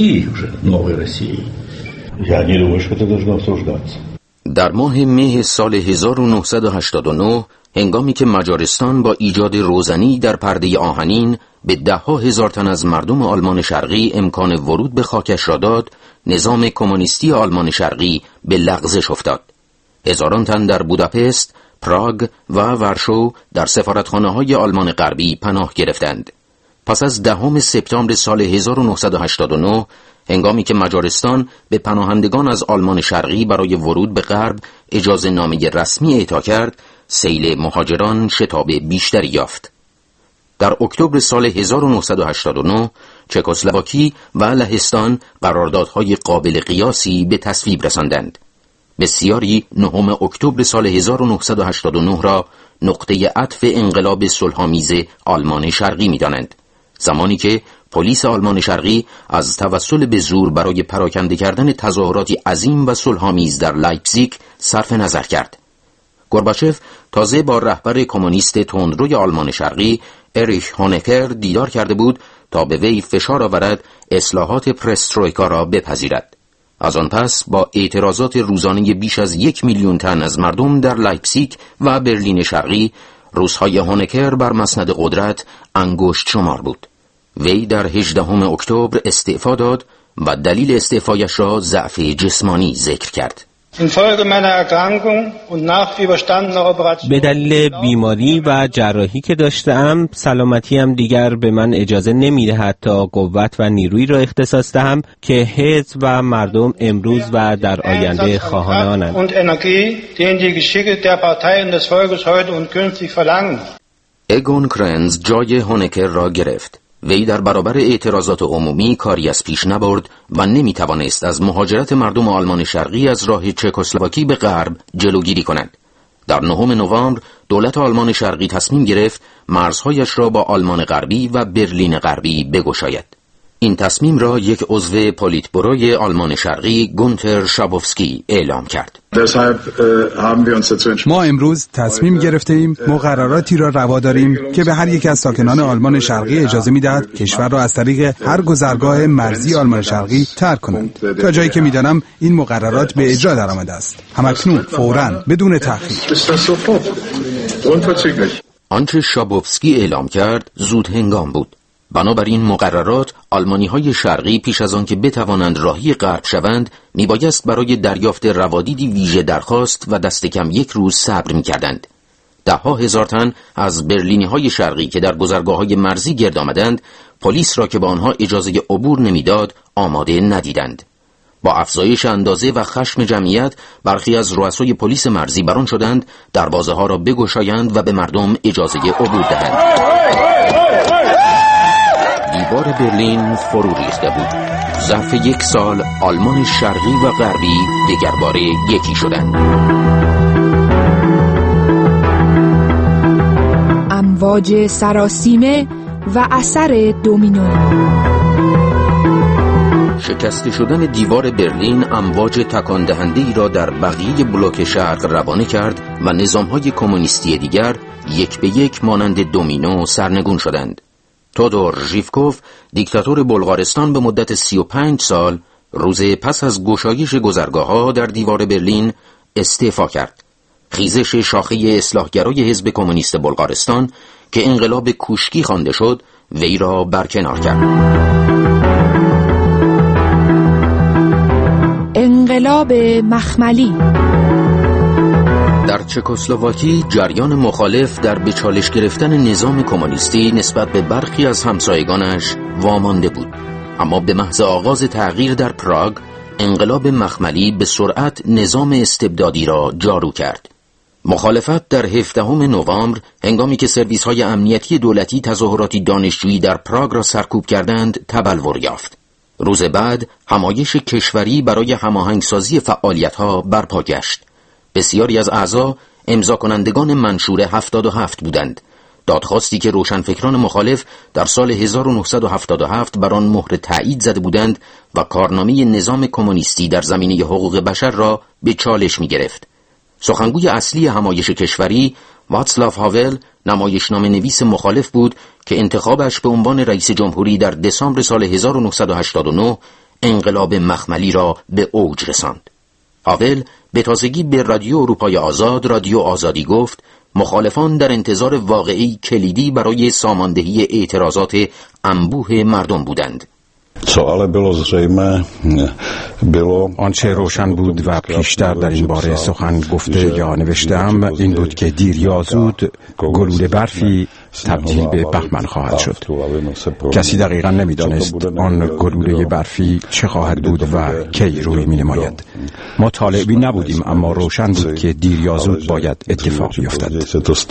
در ماه مه سال 1989 هنگامی که مجارستان با ایجاد روزنی در پرده آهنین به 10,000 تن از مردم آلمان شرقی امکان ورود به خاکش را داد، نظام کمونیستی آلمان شرقی به لغزش افتاد. هزاران تن در بوداپست، پراگ و ورشو در سفارتخانه‌های آلمان غربی پناه گرفتند. پس از 10 سپتامبر سال 1989 هنگامی که مجارستان به پناهندگان از آلمان شرقی برای ورود به غرب اجازه نامه رسمی اعطا کرد، سیل مهاجران شتاب بیشتری یافت. در اکتبر سال 1989 چکسلواکی و لهستان قراردادهای قابل قیاسی به تصویب رساندند. بسیاری 9 اکتبر سال 1989 را نقطه عطف انقلاب صلح‌آمیز آلمان شرقی می‌دانند، زمانی که پلیس آلمان شرقی از توسل به زور برای پراکنده کردن تظاهراتی عظیم و صلح‌آمیز در لایپزیگ صرف نظر کرد. گورباچف تازه با رهبر کمونیست تندروی آلمان شرقی اریش هونکر دیدار کرده بود تا به وی فشار آورد اصلاحات پرسترویکا را بپذیرد. از آن پس با اعتراضات روزانه بیش از 1 میلیون تن از مردم در لایپزیگ و برلین شرقی، روزهای هونکر بر مسند قدرت انگشت شمار بود. وی در 18 اکتبر استعفا داد و دلیل استعفایش را ضعف جسمانی ذکر کرد.
به دلیل بیماری و جراحی که داشتم، سلامتیم دیگر به من اجازه نمی‌دهد تا قوت و نیرویی را اختصاص دهم که حزب و مردم امروز و در آینده خواهان آنند.
اگون کرنز جای هونکر را گرفت. وی در برابر اعتراضات عمومی کاری از پیش نبرد و نمیتوانست از مهاجرت مردم آلمان شرقی از راه چکسلواکی به غرب جلوگیری کند. در 9 نوامبر دولت آلمان شرقی تصمیم گرفت مرزهایش را با آلمان غربی و برلین غربی بگشاید. این تصمیم را یک عضو پلیتبروی آلمان شرقی گونتر شابوفسکی اعلام کرد.
ما امروز تصمیم گرفتیم مقرراتی را روا داریم که به هر یک از ساکنان آلمان شرقی اجازه می‌دهد کشور را از طریق هر گذرگاه مرزی آلمان شرقی ترک کنند. تا جایی که می‌دانم این مقررات به اجرا درآمده است. همکنون فوراً بدون تأخیر.
آنچه شابوفسکی اعلام کرد زود هنگام بود. بنابراین مقررات آلمانی‌های شرقی پیش از آن که بتوانند راهی غرب شوند میبایست برای دریافت روادیدی ویژه درخواست و دست کم 1 روز صبر می‌کردند. 10,000 تن از برلینی‌های شرقی که در گذرگاه‌های مرزی گرد آمدند، پلیس را که به آنها اجازه عبور نمیداد آماده ندیدند. با افزایش اندازه و خشم جمعیت، برخی از رؤسای پلیس مرزی بران شدند دروازه‌ها را بگشایند و به مردم اجازه عبور دهند. دیوار برلین فرو ریخته بود. ظرف 1 سال آلمان شرقی و غربی دگرباره یکی شدند.
امواج سراسیمه و اثر دومینو.
شکسته شدن دیوار برلین امواج تکان دهنده‌ای را در بقیه بلوک شرق روانه کرد و نظام‌های کمونیستی دیگر یک به یک مانند دومینو سرنگون شدند. تودور ژیوکوف، دیکتاتور بلغارستان، به مدت 35 سال روز پس از گشایش گذرگاه‌ها در دیوار برلین استعفا کرد. خیزش شاخه اصلاحگرای حزب کمونیست بلغارستان که انقلاب کوشکی خوانده شد، وی را برکنار کرد.
انقلاب مخملی.
در چکسلواکی جریان مخالف در به چالش گرفتن نظام کمونیستی نسبت به برخی از همسایگانش وامانده بود، اما به محض آغاز تغییر در پراگ، انقلاب مخملی به سرعت نظام استبدادی را جارو کرد. مخالفت در 17 نوامبر، هنگامی که سرویس‌های امنیتی دولتی تظاهراتی دانشجویی در پراگ را سرکوب کردند، تبلور یافت. روز بعد همایش کشوری برای هماهنگسازی فعالیت‌ها برپا گشت. بسیاری از اعضا امضا کنندگان منشور 77 بودند. دادخواستی که روشنفکران مخالف در سال 1977 بر آن مهر تایید زده بودند و کارنامه نظام کمونیستی در زمینه حقوق بشر را به چالش می گرفت. سخنگوی اصلی همایش کشوری، واتسلاو هاول، نمایشنامه نویس مخالف بود که انتخابش به عنوان رئیس جمهوری در دسامبر سال 1989 انقلاب مخملی را به اوج رساند. هاول به تازگی به رادیو اروپای آزاد، رادیو آزادی گفت مخالفان در انتظار واقعی کلیدی برای ساماندهی اعتراضات انبوه مردم بودند.
آنچه روشن بود و پیشتر در این باره سخن گفته یا نوشتم این بود که دیر یا زود گلوله برفی تبدیل به بهمن خواهد شد. کسی دقیقا نمیدانست آن گلوله برفی چه خواهد بود و کی روی می نماید. ما طالبی نبودیم، اما روشن بود که دیر یا زود باید اتفاق بیفتد.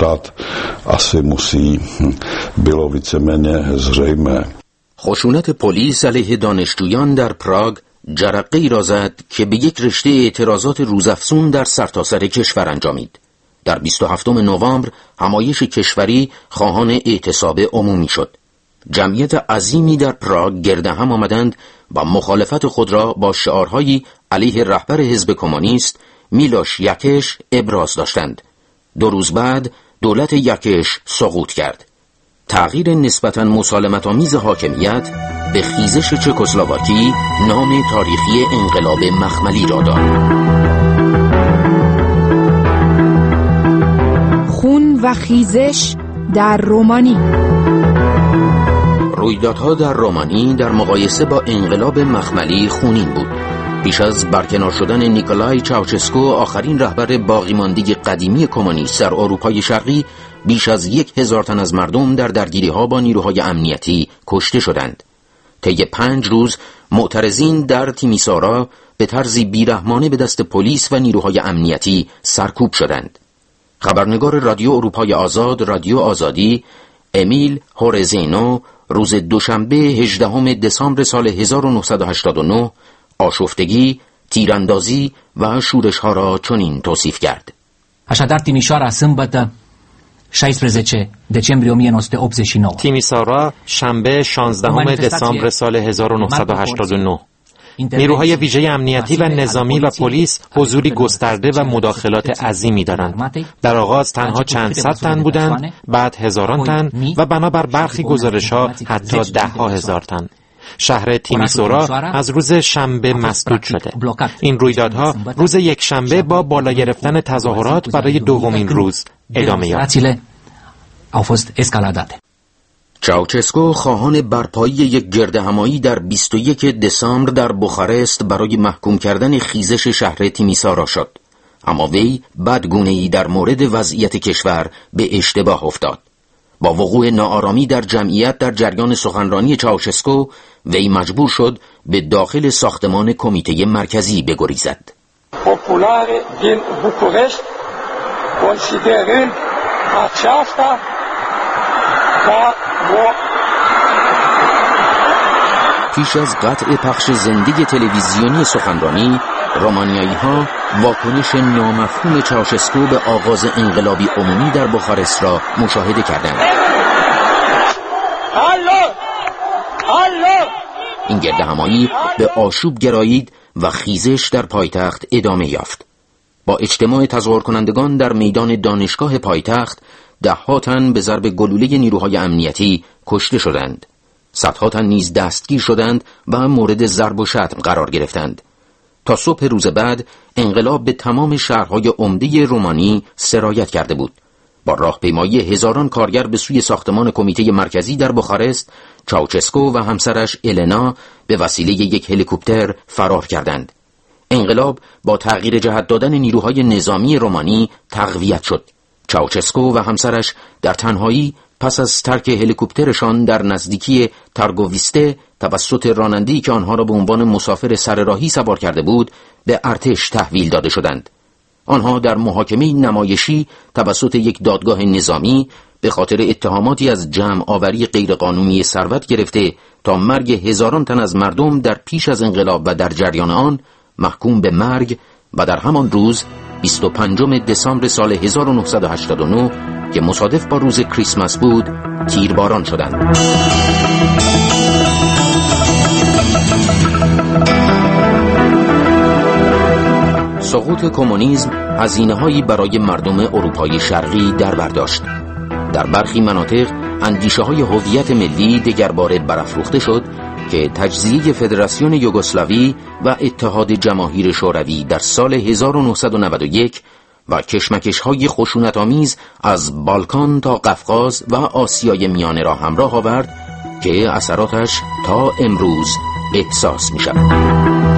خشونت پلیس علیه دانشجویان در پراگ جرقه‌ای را زد که به یک رشته اعتراضات روزافزون در سرتاسر کشور انجامید. در 27 نوامبر همایش کشوری خواهان اعتصاب عمومی شد. جمعیت عظیمی در پراگ گرد هم آمدند و مخالفت خود را با شعارهایی علیه رهبر حزب کمونیست میلوش یکش ابراز داشتند. 2 روز بعد دولت یکش سقوط کرد. تغییر نسبتاً مسالمت‌آمیز حاکمیت به خیزش چکسلواکی نام تاریخی انقلاب مخملی را داد.
خون و خیزش در رومانی.
رویدادها در رومانی در مقایسه با انقلاب مخملی خونین بود. پیش از برکنار شدن نیکولای چاوشسکو، آخرین رهبر باقیمانده قدیمی کمونیست در اروپای شرقی، بیش از 1,000 تن از مردم در درگیری‌ها با نیروهای امنیتی کشته شدند. طی 5 روز معترضین در تیمیسارا به طرزی بیرحمانه به دست پلیس و نیروهای امنیتی سرکوب شدند. خبرنگار رادیو اروپای آزاد، رادیو آزادی، امیل هورزینو، روز دوشنبه 18 دسامبر سال 1989 آشفتگی، تیراندازی و شورش‌ها را چنین توصیف کرد:
așadar Timișoara sâmbătă تیمیسارا شنبه 16 دسامبر سال 1989. نیروهای ویژه امنیتی و نظامی و پلیس حضوری گسترده و مداخلات عظیمی دارند. در آغاز تنها چند صد تن بودند، بعد هزاران تن و بنابر برخی گزارش‌ها حتی 10,000 تن. شهر تیمیسورا از روز شنبه مسدود شده. این رویدادها روز یک شنبه با بالا گرفتن تظاهرات برای دومین روز ادامه یافت.
چاوچسکو خواهان برپایی یک گردهمایی در 21 دسامبر در بخارست برای محکوم کردن خیزش شهر تیمیسارا شد، اما وی بدگونه‌ای در مورد وضعیت کشور به اشتباه افتاد. با وقوع ناآرامی در جمعیت در جریان سخنرانی چاوشسکو، وی مجبور شد به داخل ساختمان کمیته مرکزی بگریزد.
پاپولار دین بوکورشت کنسیدرن aceasta
پیش از قطع پخش زنده تلویزیونی سخنرانی، رومانیایی‌ها واکنش نامفهوم چاوشسکو به آغاز انقلابی عمومی در بخارست را مشاهده کردند. این گردهمایی به آشوب گرایید و خیزش در پایتخت ادامه یافت. با اجتماع تظاهر کنندگان در میدان دانشگاه پایتخت، 10 تن به ضرب گلوله نیروهای امنیتی کشته شدند. صدها تن نیز دستگیر شدند و مورد ضرب و شتم قرار گرفتند. تا صبح روز بعد انقلاب به تمام شهرهای عمده رومانی سرایت کرده بود. با راهپیمایی هزاران کارگر به سوی ساختمان کمیته مرکزی در بخارست، چاوچسکو و همسرش النا به وسیله یک هلیکوپتر فرار کردند. انقلاب با تغییر جهت دادن نیروهای نظامی رومانی تقویت شد. چاوچسکو و همسرش در تنهایی پس از ترک هلیکوپترشان در نزدیکی تارگوویسته توسط راننده‌ای که آنها را به عنوان مسافر سرراهی سوار کرده بود به ارتش تحویل داده شدند. آنها در محاکمه نمایشی توسط یک دادگاه نظامی به خاطر اتهاماتی از جمع آوری غیرقانونی ثروت گرفته تا مرگ هزاران تن از مردم در پیش از انقلاب و در جریان آن محکوم به مرگ و در همان روز 25 دسامبر سال 1989 که مصادف با روز کریسمس بود تیرباران شدند. سقوط کمونیسم هزینه‌هایی برای مردم اروپای شرقی در بر داشت. در برخی مناطق اندیشه‌های هویت ملی دگرباره برافروخته شد که تجزیه فدراسیون یوگسلاوی و اتحاد جماهیر شوروی در سال 1991 و کشمکش‌های خشونت‌آمیز از بالکان تا قفقاز و آسیای میانه را همراه آورد که اثراتش تا امروز احساس می‌شود.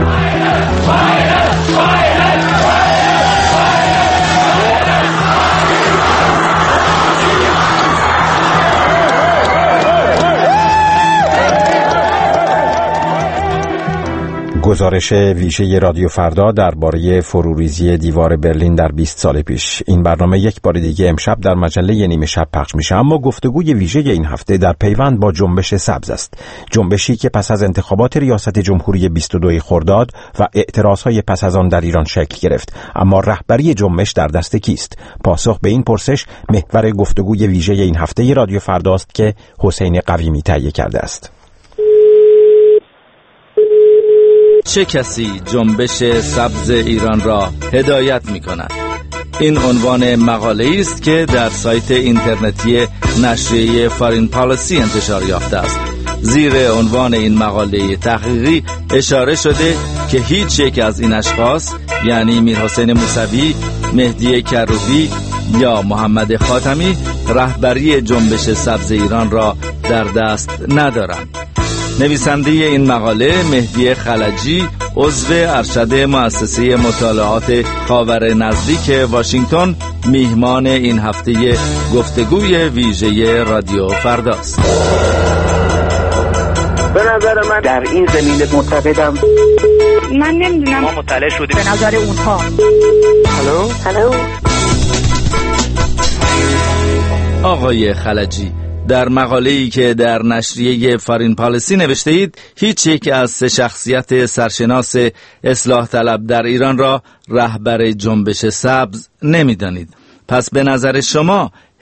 گزارش ویژه رادیو فردا درباره فروریزی دیوار برلین در 20 سال پیش. این برنامه یک بار دیگه امشب در مجله نیمه شب پخش میشه، اما گفتگوی ویژه این هفته در پیوند با جنبش سبز است. جنبشی که پس از انتخابات ریاست جمهوری 22 خرداد و اعتراضهای پس از آن در ایران شکل گرفت. اما رهبری جنبش در دست کیست؟ پاسخ به این پرسش محور گفتگوی ویژه این هفته رادیو فردا است که حسین قویمی تهیه کرده است.
چه کسی جنبش سبز ایران را هدایت می کند؟ این عنوان مقاله است که در سایت اینترنتی نشریه فارین پالیسی انتشار یافته است. زیر عنوان این مقاله تحقیقی اشاره شده که هیچ یک از این اشخاص، یعنی میرحسین موسوی، مهدی کروبی یا محمد خاتمی، رهبری جنبش سبز ایران را در دست ندارند. نویسنده این مقاله مهدی خلجی، عضو ارشد مؤسسه مطالعات خاور نزدیک واشنگتن، میهمان این هفته گفتگوی ویژه رادیو فرداست.
به نظر من در این زمینه معتقدم،
من نمیدونم،
ما مطلع شدیم
به نظر اونها.
هلو
آقای خلجی، در مقاله‌ای که در نشریه فارین پالیسی نوشته اید، هیچ یک از 3 شخصیت سرشناس اصلاح طلب در ایران را رهبر جنبش سبز نمی‌دانید. پس به نظر شما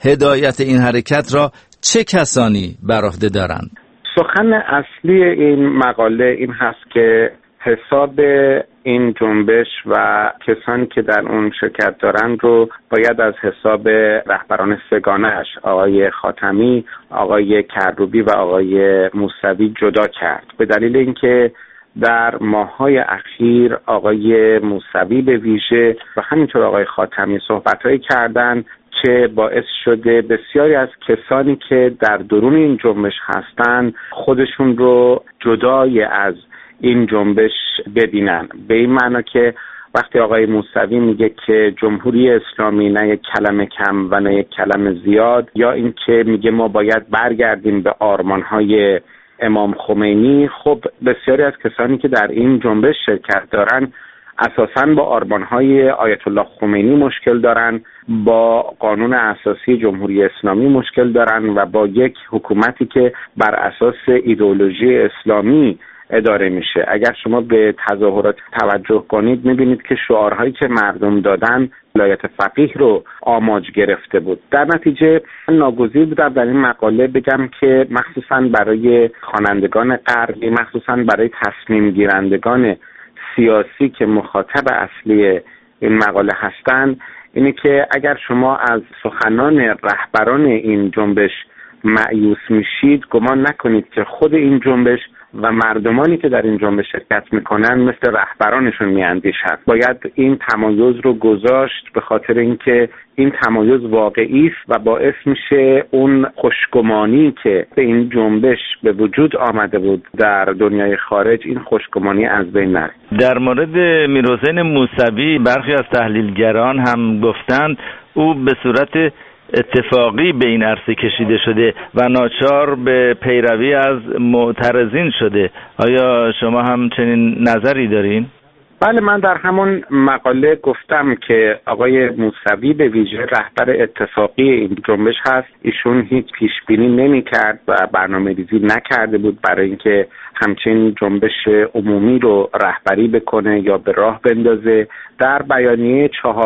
هدایت این حرکت را چه کسانی بر عهده دارند؟
سخن اصلی این مقاله این هست که حساب این جنبش و کسانی که در اون شرکت دارند رو باید از حساب رهبران سگانه‌اش آقای خاتمی، آقای کروبی و آقای موسوی جدا کرد، به دلیل اینکه در ماه‌های اخیر آقای موسوی به ویژه و همینطور آقای خاتمی صحبت‌هایی کردند که باعث شده بسیاری از کسانی که در درون این جنبش هستند خودشون رو جدای از این جنبش ببینن، به این معنا که وقتی آقای موسوی میگه که جمهوری اسلامی نه یک کلمه کم و نه یک کلمه زیاد، یا این که میگه ما باید برگردیم به آرمانهای امام خمینی، خب بسیاری از کسانی که در این جنبش شرکت دارن اساساً با آرمانهای آیت الله خمینی مشکل دارن، با قانون اساسی جمهوری اسلامی مشکل دارن و با یک حکومتی که بر اساس ایدئولوژی اسلامی اداره میشه. اگر شما به تظاهرات توجه کنید میبینید که شعارهایی که مردم دادن ولایت فقیه رو آماج گرفته بود. در نتیجه ناگزیر بودم در این مقاله بگم که مخصوصاً برای خوانندگان غربی، مخصوصاً برای تصمیم گیرندگان سیاسی که مخاطب اصلی این مقاله هستند، اینه که اگر شما از سخنان رهبران این جنبش مایوس میشید، گمان نکنید که خود این جنبش و مردمانی که در این جنبش شرکت میکنن مثل رهبرانشون میاندیشند. باید این تمایز رو گذاشت، به خاطر اینکه این تمایز واقعی است و باعث میشه اون خوشگمانی که به این جنبش به وجود آمده بود در دنیای خارج، این خوشگمانی از بین نره.
در مورد میرحسین موسوی برخی از تحلیلگران هم گفتند او به صورت اتفاقی به این عرصه کشیده شده و ناچار به پیروی از معترضین شده. آیا شما هم چنین نظری دارین؟
بله، من در همون مقاله گفتم که آقای موسوی به ویژه رهبر اتفاقی این جنبش هست. ایشون هیچ پیش بینی نمی‌کرد و برنامه‌ریزی نکرده بود برای اینکه همچین جنبش عمومی رو رهبری بکنه یا به راه بندازه. در بیانیه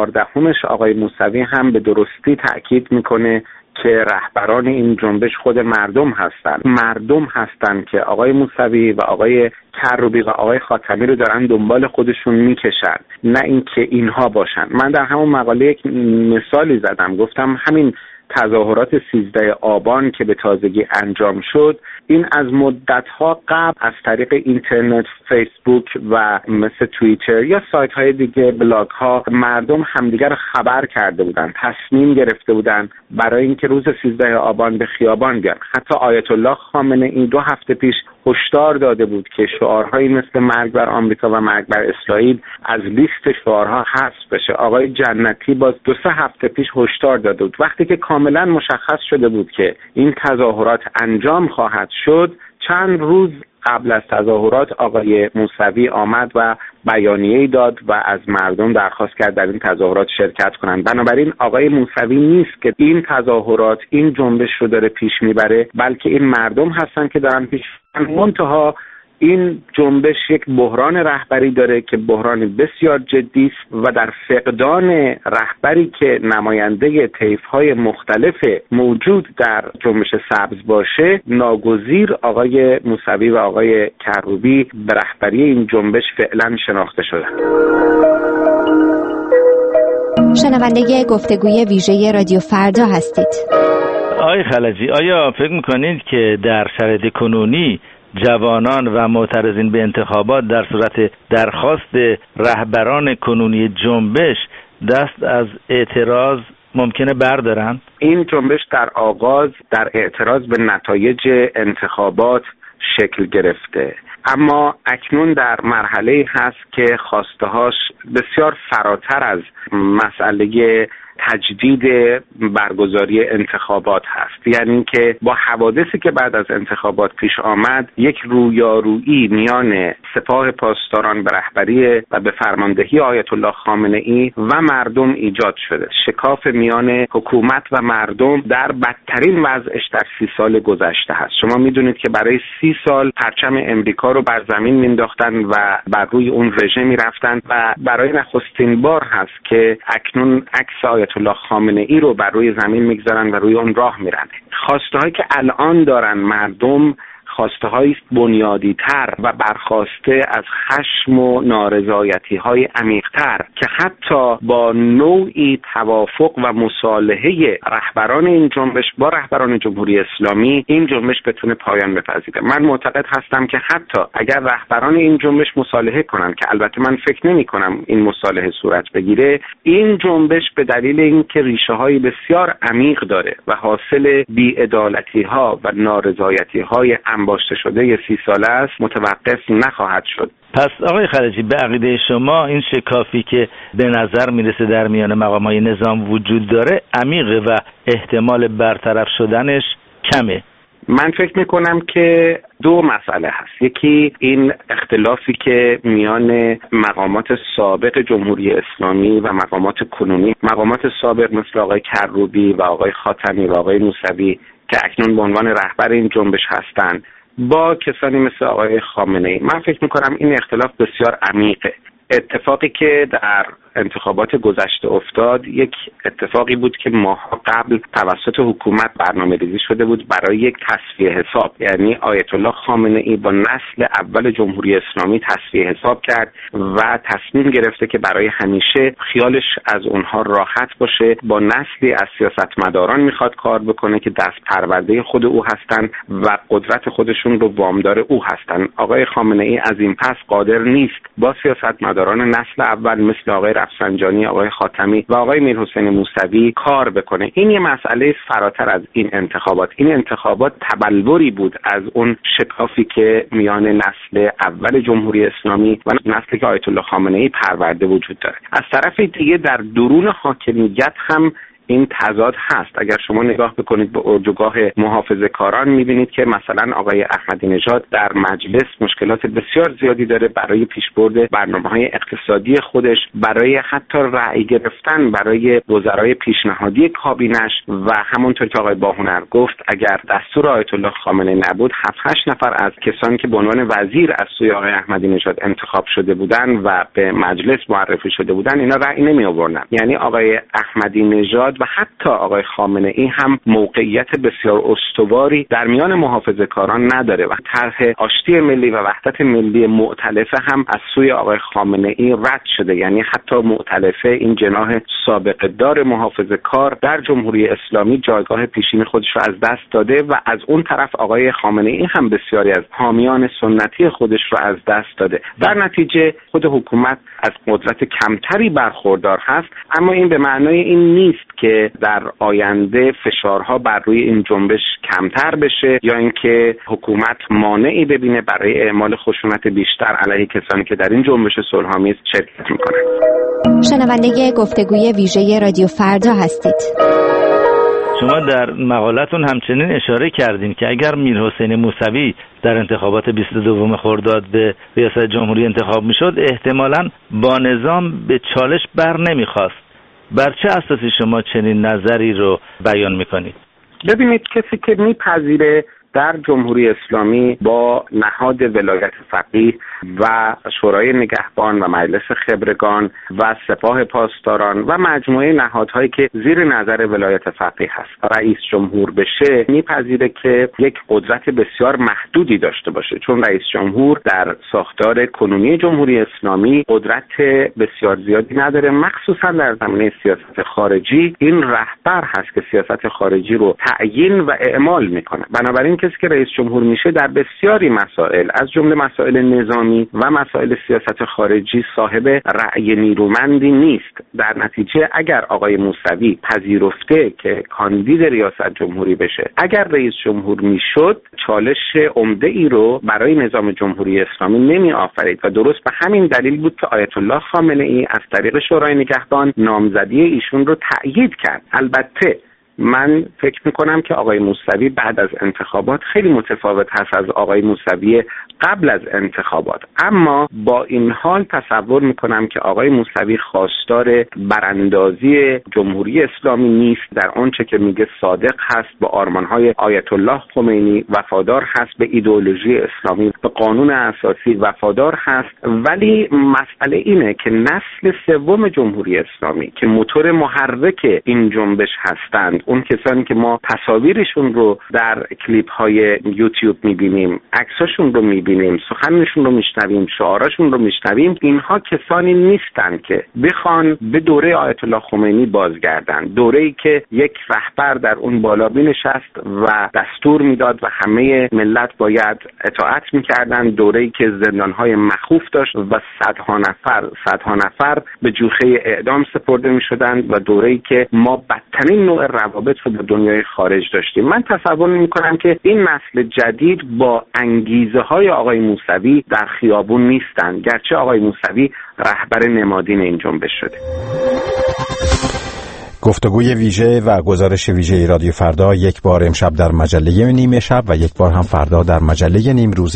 14 آقای موسوی هم به درستی تأکید میکنه که رهبران این جنبش خود مردم هستند که آقای موسوی و آقای کروبی و آقای خاتمی رو دارن دنبال خودشون میکشن، نه اینکه اینها باشن. من در همون مقاله یک مثالی زدم، گفتم همین تظاهرات 13 آبان که به تازگی انجام شد، این از مدت‌ها قبل از طریق اینترنت، فیسبوک و مثل توییتر یا سایت‌های دیگه، بلاگ‌ها، مردم همدیگر رو خبر کرده بودن، تصمیم گرفته بودن برای اینکه روز 13 آبان به خیابان بیان. حتی آیت الله خامنه‌ای 2 هفته پیش هشدار داده بود که شعارهایی مثل مرگ بر آمریکا و مرگ بر اسرائیل از لیست شعارها حذف بشه. آقای جنتی باز 2-3 هفته پیش هشدار داده بود. وقتی که کاملا مشخص شده بود که این تظاهرات انجام خواهد شد، چند روز قبل از تظاهرات آقای موسوی آمد و بیانیه‌ای داد و از مردم درخواست کرد در این تظاهرات شرکت کنند. بنابراین آقای موسوی نیست که این تظاهرات، این جنبش رو داره پیش میبره، بلکه این مردم هستن که دارن پیش منتها این جنبش یک بحران رهبری داره که بحران بسیار جدی است و در فقدان رهبری که نماینده طیف‌های مختلف موجود در جنبش سبز باشه، ناگزیر آقای موسوی و آقای کروبی به رهبری این جنبش فعلا شناخته شدند.
شنونده گفتگوی ویژه رادیو فردا هستید.
آقای خلجی، آیا فکر می‌کنید که در شرایط کنونی جوانان و معترضین به انتخابات در صورت درخواست رهبران کنونی جنبش دست از اعتراض ممکنه بردارن؟ این
جنبش در آغاز در اعتراض به نتایج انتخابات شکل گرفته، اما اکنون در مرحله هست که خواستهاش بسیار فراتر از مسئله تجدید برگزاری انتخابات هست. یعنی که با حوادثی که بعد از انتخابات پیش آمد، یک رویارویی میان سپاه پاسداران به رهبری و به فرماندهی آیت الله خامنه‌ای و مردم ایجاد شده. شکاف میان حکومت و مردم در بدترین وضعش در 30 سال گذشته هست. شما میدونید که برای 30 سال پرچم امریکا رو بر زمین مینداختن و بر روی اون رژه میرفتن و برای نخستین بار هست که اکنون عکس
آیت الله خامنه ای رو بر روی زمین میگذارن و روی اون راه میرن. خواسته هایی که الان دارن مردم خواسته های بنیادی تر و برخواسته از خشم و نارضایتی های عمیق تر که حتی با نوعی توافق و مصالحه رهبران این جنبش با رهبران جمهوری اسلامی این جنبش بتونه پایان بپذیره. من معتقد هستم که حتی اگر رهبران این جنبش مصالحه کنن، که البته من فکر نمی کنم این مصالحه صورت بگیره، این جنبش به دلیل اینکه ریشه های بسیار عمیق داره و حاصل بی‌عدالتی ها و نارضایتی های انباشته شده 30 ساله است، متوقف نخواهد شد.
پس آقای خلجی، به عقیده شما این شکافی که به نظر میرسه در میان مقامات نظام وجود داره عمیقه و احتمال برطرف شدنش کمه؟
من فکر میکنم که دو مسئله هست. یکی این اختلافی که میان مقامات سابق جمهوری اسلامی و مقامات کنونی، مقامات سابق مثل آقای کروبی و آقای خاتمی و آقای موسوی که اکنون به عنوان رهبر این جنبش هستند، با کسانی مثل آقای خامنه ای. من فکر میکنم این اختلاف بسیار عمیقه. اتفاقی که در انتخابات گذشته افتاد یک اتفاقی بود که ماها قبل توسط حکومت برنامه‌ریزی شده بود برای یک تصفیه حساب، یعنی آیت الله خامنه ای با نسل اول جمهوری اسلامی تصفیه حساب کرد و تصمیم گرفته که برای همیشه خیالش از اونها راحت باشه. با نسلی از سیاستمداران میخواد کار بکنه که دست پرورده خود او هستن و قدرت خودشون رو وامدار او هستن. آقای خامنه ای از این پس قادر نیست با سیاستمداران نسل اول مثل آقای رفسنجانی، آقای خاتمی و آقای میرحسین موسوی کار بکنه. این یه مسئله فراتر از این انتخابات. این انتخابات تبلوری بود از اون شکافی که میان نسل اول جمهوری اسلامی و نسلی که آیت الله خامنه ای پرورده وجود داره. از طرف دیگه در درون حاکمیت هم این تضاد هست. اگر شما نگاه بکنید به اردوگاه محافظه‌کاران می‌بینید که مثلا آقای احمدی نژاد در مجلس مشکلات بسیار زیادی داره برای پیشبرد برنامه‌های اقتصادی خودش، برای حتی رأی گرفتن برای وزرای پیشنهادی کابینش و همونطور که آقای باهنر گفت اگر دستور آیت الله خامنه نبود 7-8 نفر از کسانی که به عنوان وزیر از سوی آقای احمدی نژاد انتخاب شده بودن و به مجلس معرفی شده بودن اینا رأی نمی‌آوردن. یعنی آقای احمدی نژاد و حتی آقای خامنه ای هم موقعیت بسیار استواری در میان محافظه‌کاران نداره و طرح آشتی ملی و وحدت ملی مؤتلفه هم از سوی آقای خامنه ای رد شده. یعنی حتی مؤتلفه این جناح سابقه دار محافظه‌کار در جمهوری اسلامی جایگاه پیشین خودش رو از دست داده و از اون طرف آقای خامنه ای هم بسیاری از حامیان سنتی خودش رو از دست داده. در نتیجه خود حکومت از قدرت کمتری برخوردار هست، اما این به معنای این نیست که در آینده فشارها بر روی این جنبش کمتر بشه یا اینکه حکومت مانعی ببینه برای اعمال خشونت بیشتر علیه کسانی که در این جنبش صلح‌آمیز شرکت میکنن.
شنونده گفتگوی ویژه رادیو فردا هستید.
شما در مقالتون همچنین اشاره کردین که اگر میرحسین موسوی در انتخابات 22 خرداد به ریاست جمهوری انتخاب میشد احتمالاً با نظام به چالش بر نمیخواست. بر چه اساسی شما چنین نظری رو بیان میکنید؟
ببینید، کسی که میپذیره در جمهوری اسلامی با نهاد ولایت فقیه و شورای نگهبان و مجلس خبرگان و سپاه پاسداران و مجموعه نهادهایی که زیر نظر ولایت فقیه هست رئیس جمهور بشه، میپذیره که یک قدرت بسیار محدودی داشته باشه، چون رئیس جمهور در ساختار کنونی جمهوری اسلامی قدرت بسیار زیادی نداره، مخصوصا در زمینه سیاست خارجی. این رهبر هست که سیاست خارجی رو تعیین و اعمال میکنه. بنابراین کسی که رئیس جمهور میشه در بسیاری مسائل از جمله مسائل نظامی و مسائل سیاست خارجی صاحب رأی نیرومندی نیست. در نتیجه اگر آقای موسوی پذیرفته که کاندید ریاست جمهوری بشه، اگر رئیس جمهور میشد، چالش عمده ای رو برای نظام جمهوری اسلامی نمی آفرید و درست به همین دلیل بود که آیت الله خامنه ای از طریق شورای نگهبان نامزدی ایشون رو تأیید کرد. البته من فکر میکنم که آقای موسوی بعد از انتخابات خیلی متفاوت هست از آقای موسوی قبل از انتخابات، اما با این حال تصور میکنم که آقای موسوی خواستار براندازی جمهوری اسلامی نیست، در آنچه که میگه صادق هست با آرمانهای آیت الله خمینی، وفادار هست به ایدئولوژی اسلامی، به قانون اساسی وفادار هست. ولی مسئله اینه که نسل سوم جمهوری اسلامی که موتور محرک این جنبش هستند، اون کسانی که ما تصاویرشون رو در کلیپ های یوتیوب میبینیم، عکساشون رو میبینیم، سخنشون رو میشنویم، شعاراشون رو میشنویم، اینها کسانی نیستند که بخوان به دوره آیت الله خمینی بازگردن، دوره‌ای که یک رهبر در اون بالا بنشست و دستور میداد و همه ملت باید اطاعت میکردن، دوره‌ای که زندانهای مخوف داشت و صدها نفر به جوخه اعدام سپرده میشدند و دوره‌ای که ما بدترین نوع روابط رو با دنیای خارج داشتیم. من تصور میکنم که این نسل جدید با انگیزه های آقای موسوی در خیابون نیستند، گرچه آقای موسوی رهبر نمادین این جنبش شده.
گفتگوی ویژه و گزارش ویژه رادیو فردا یک بار امشب در مجله نیمه شب و یک بار هم فردا در مجله نیمروزی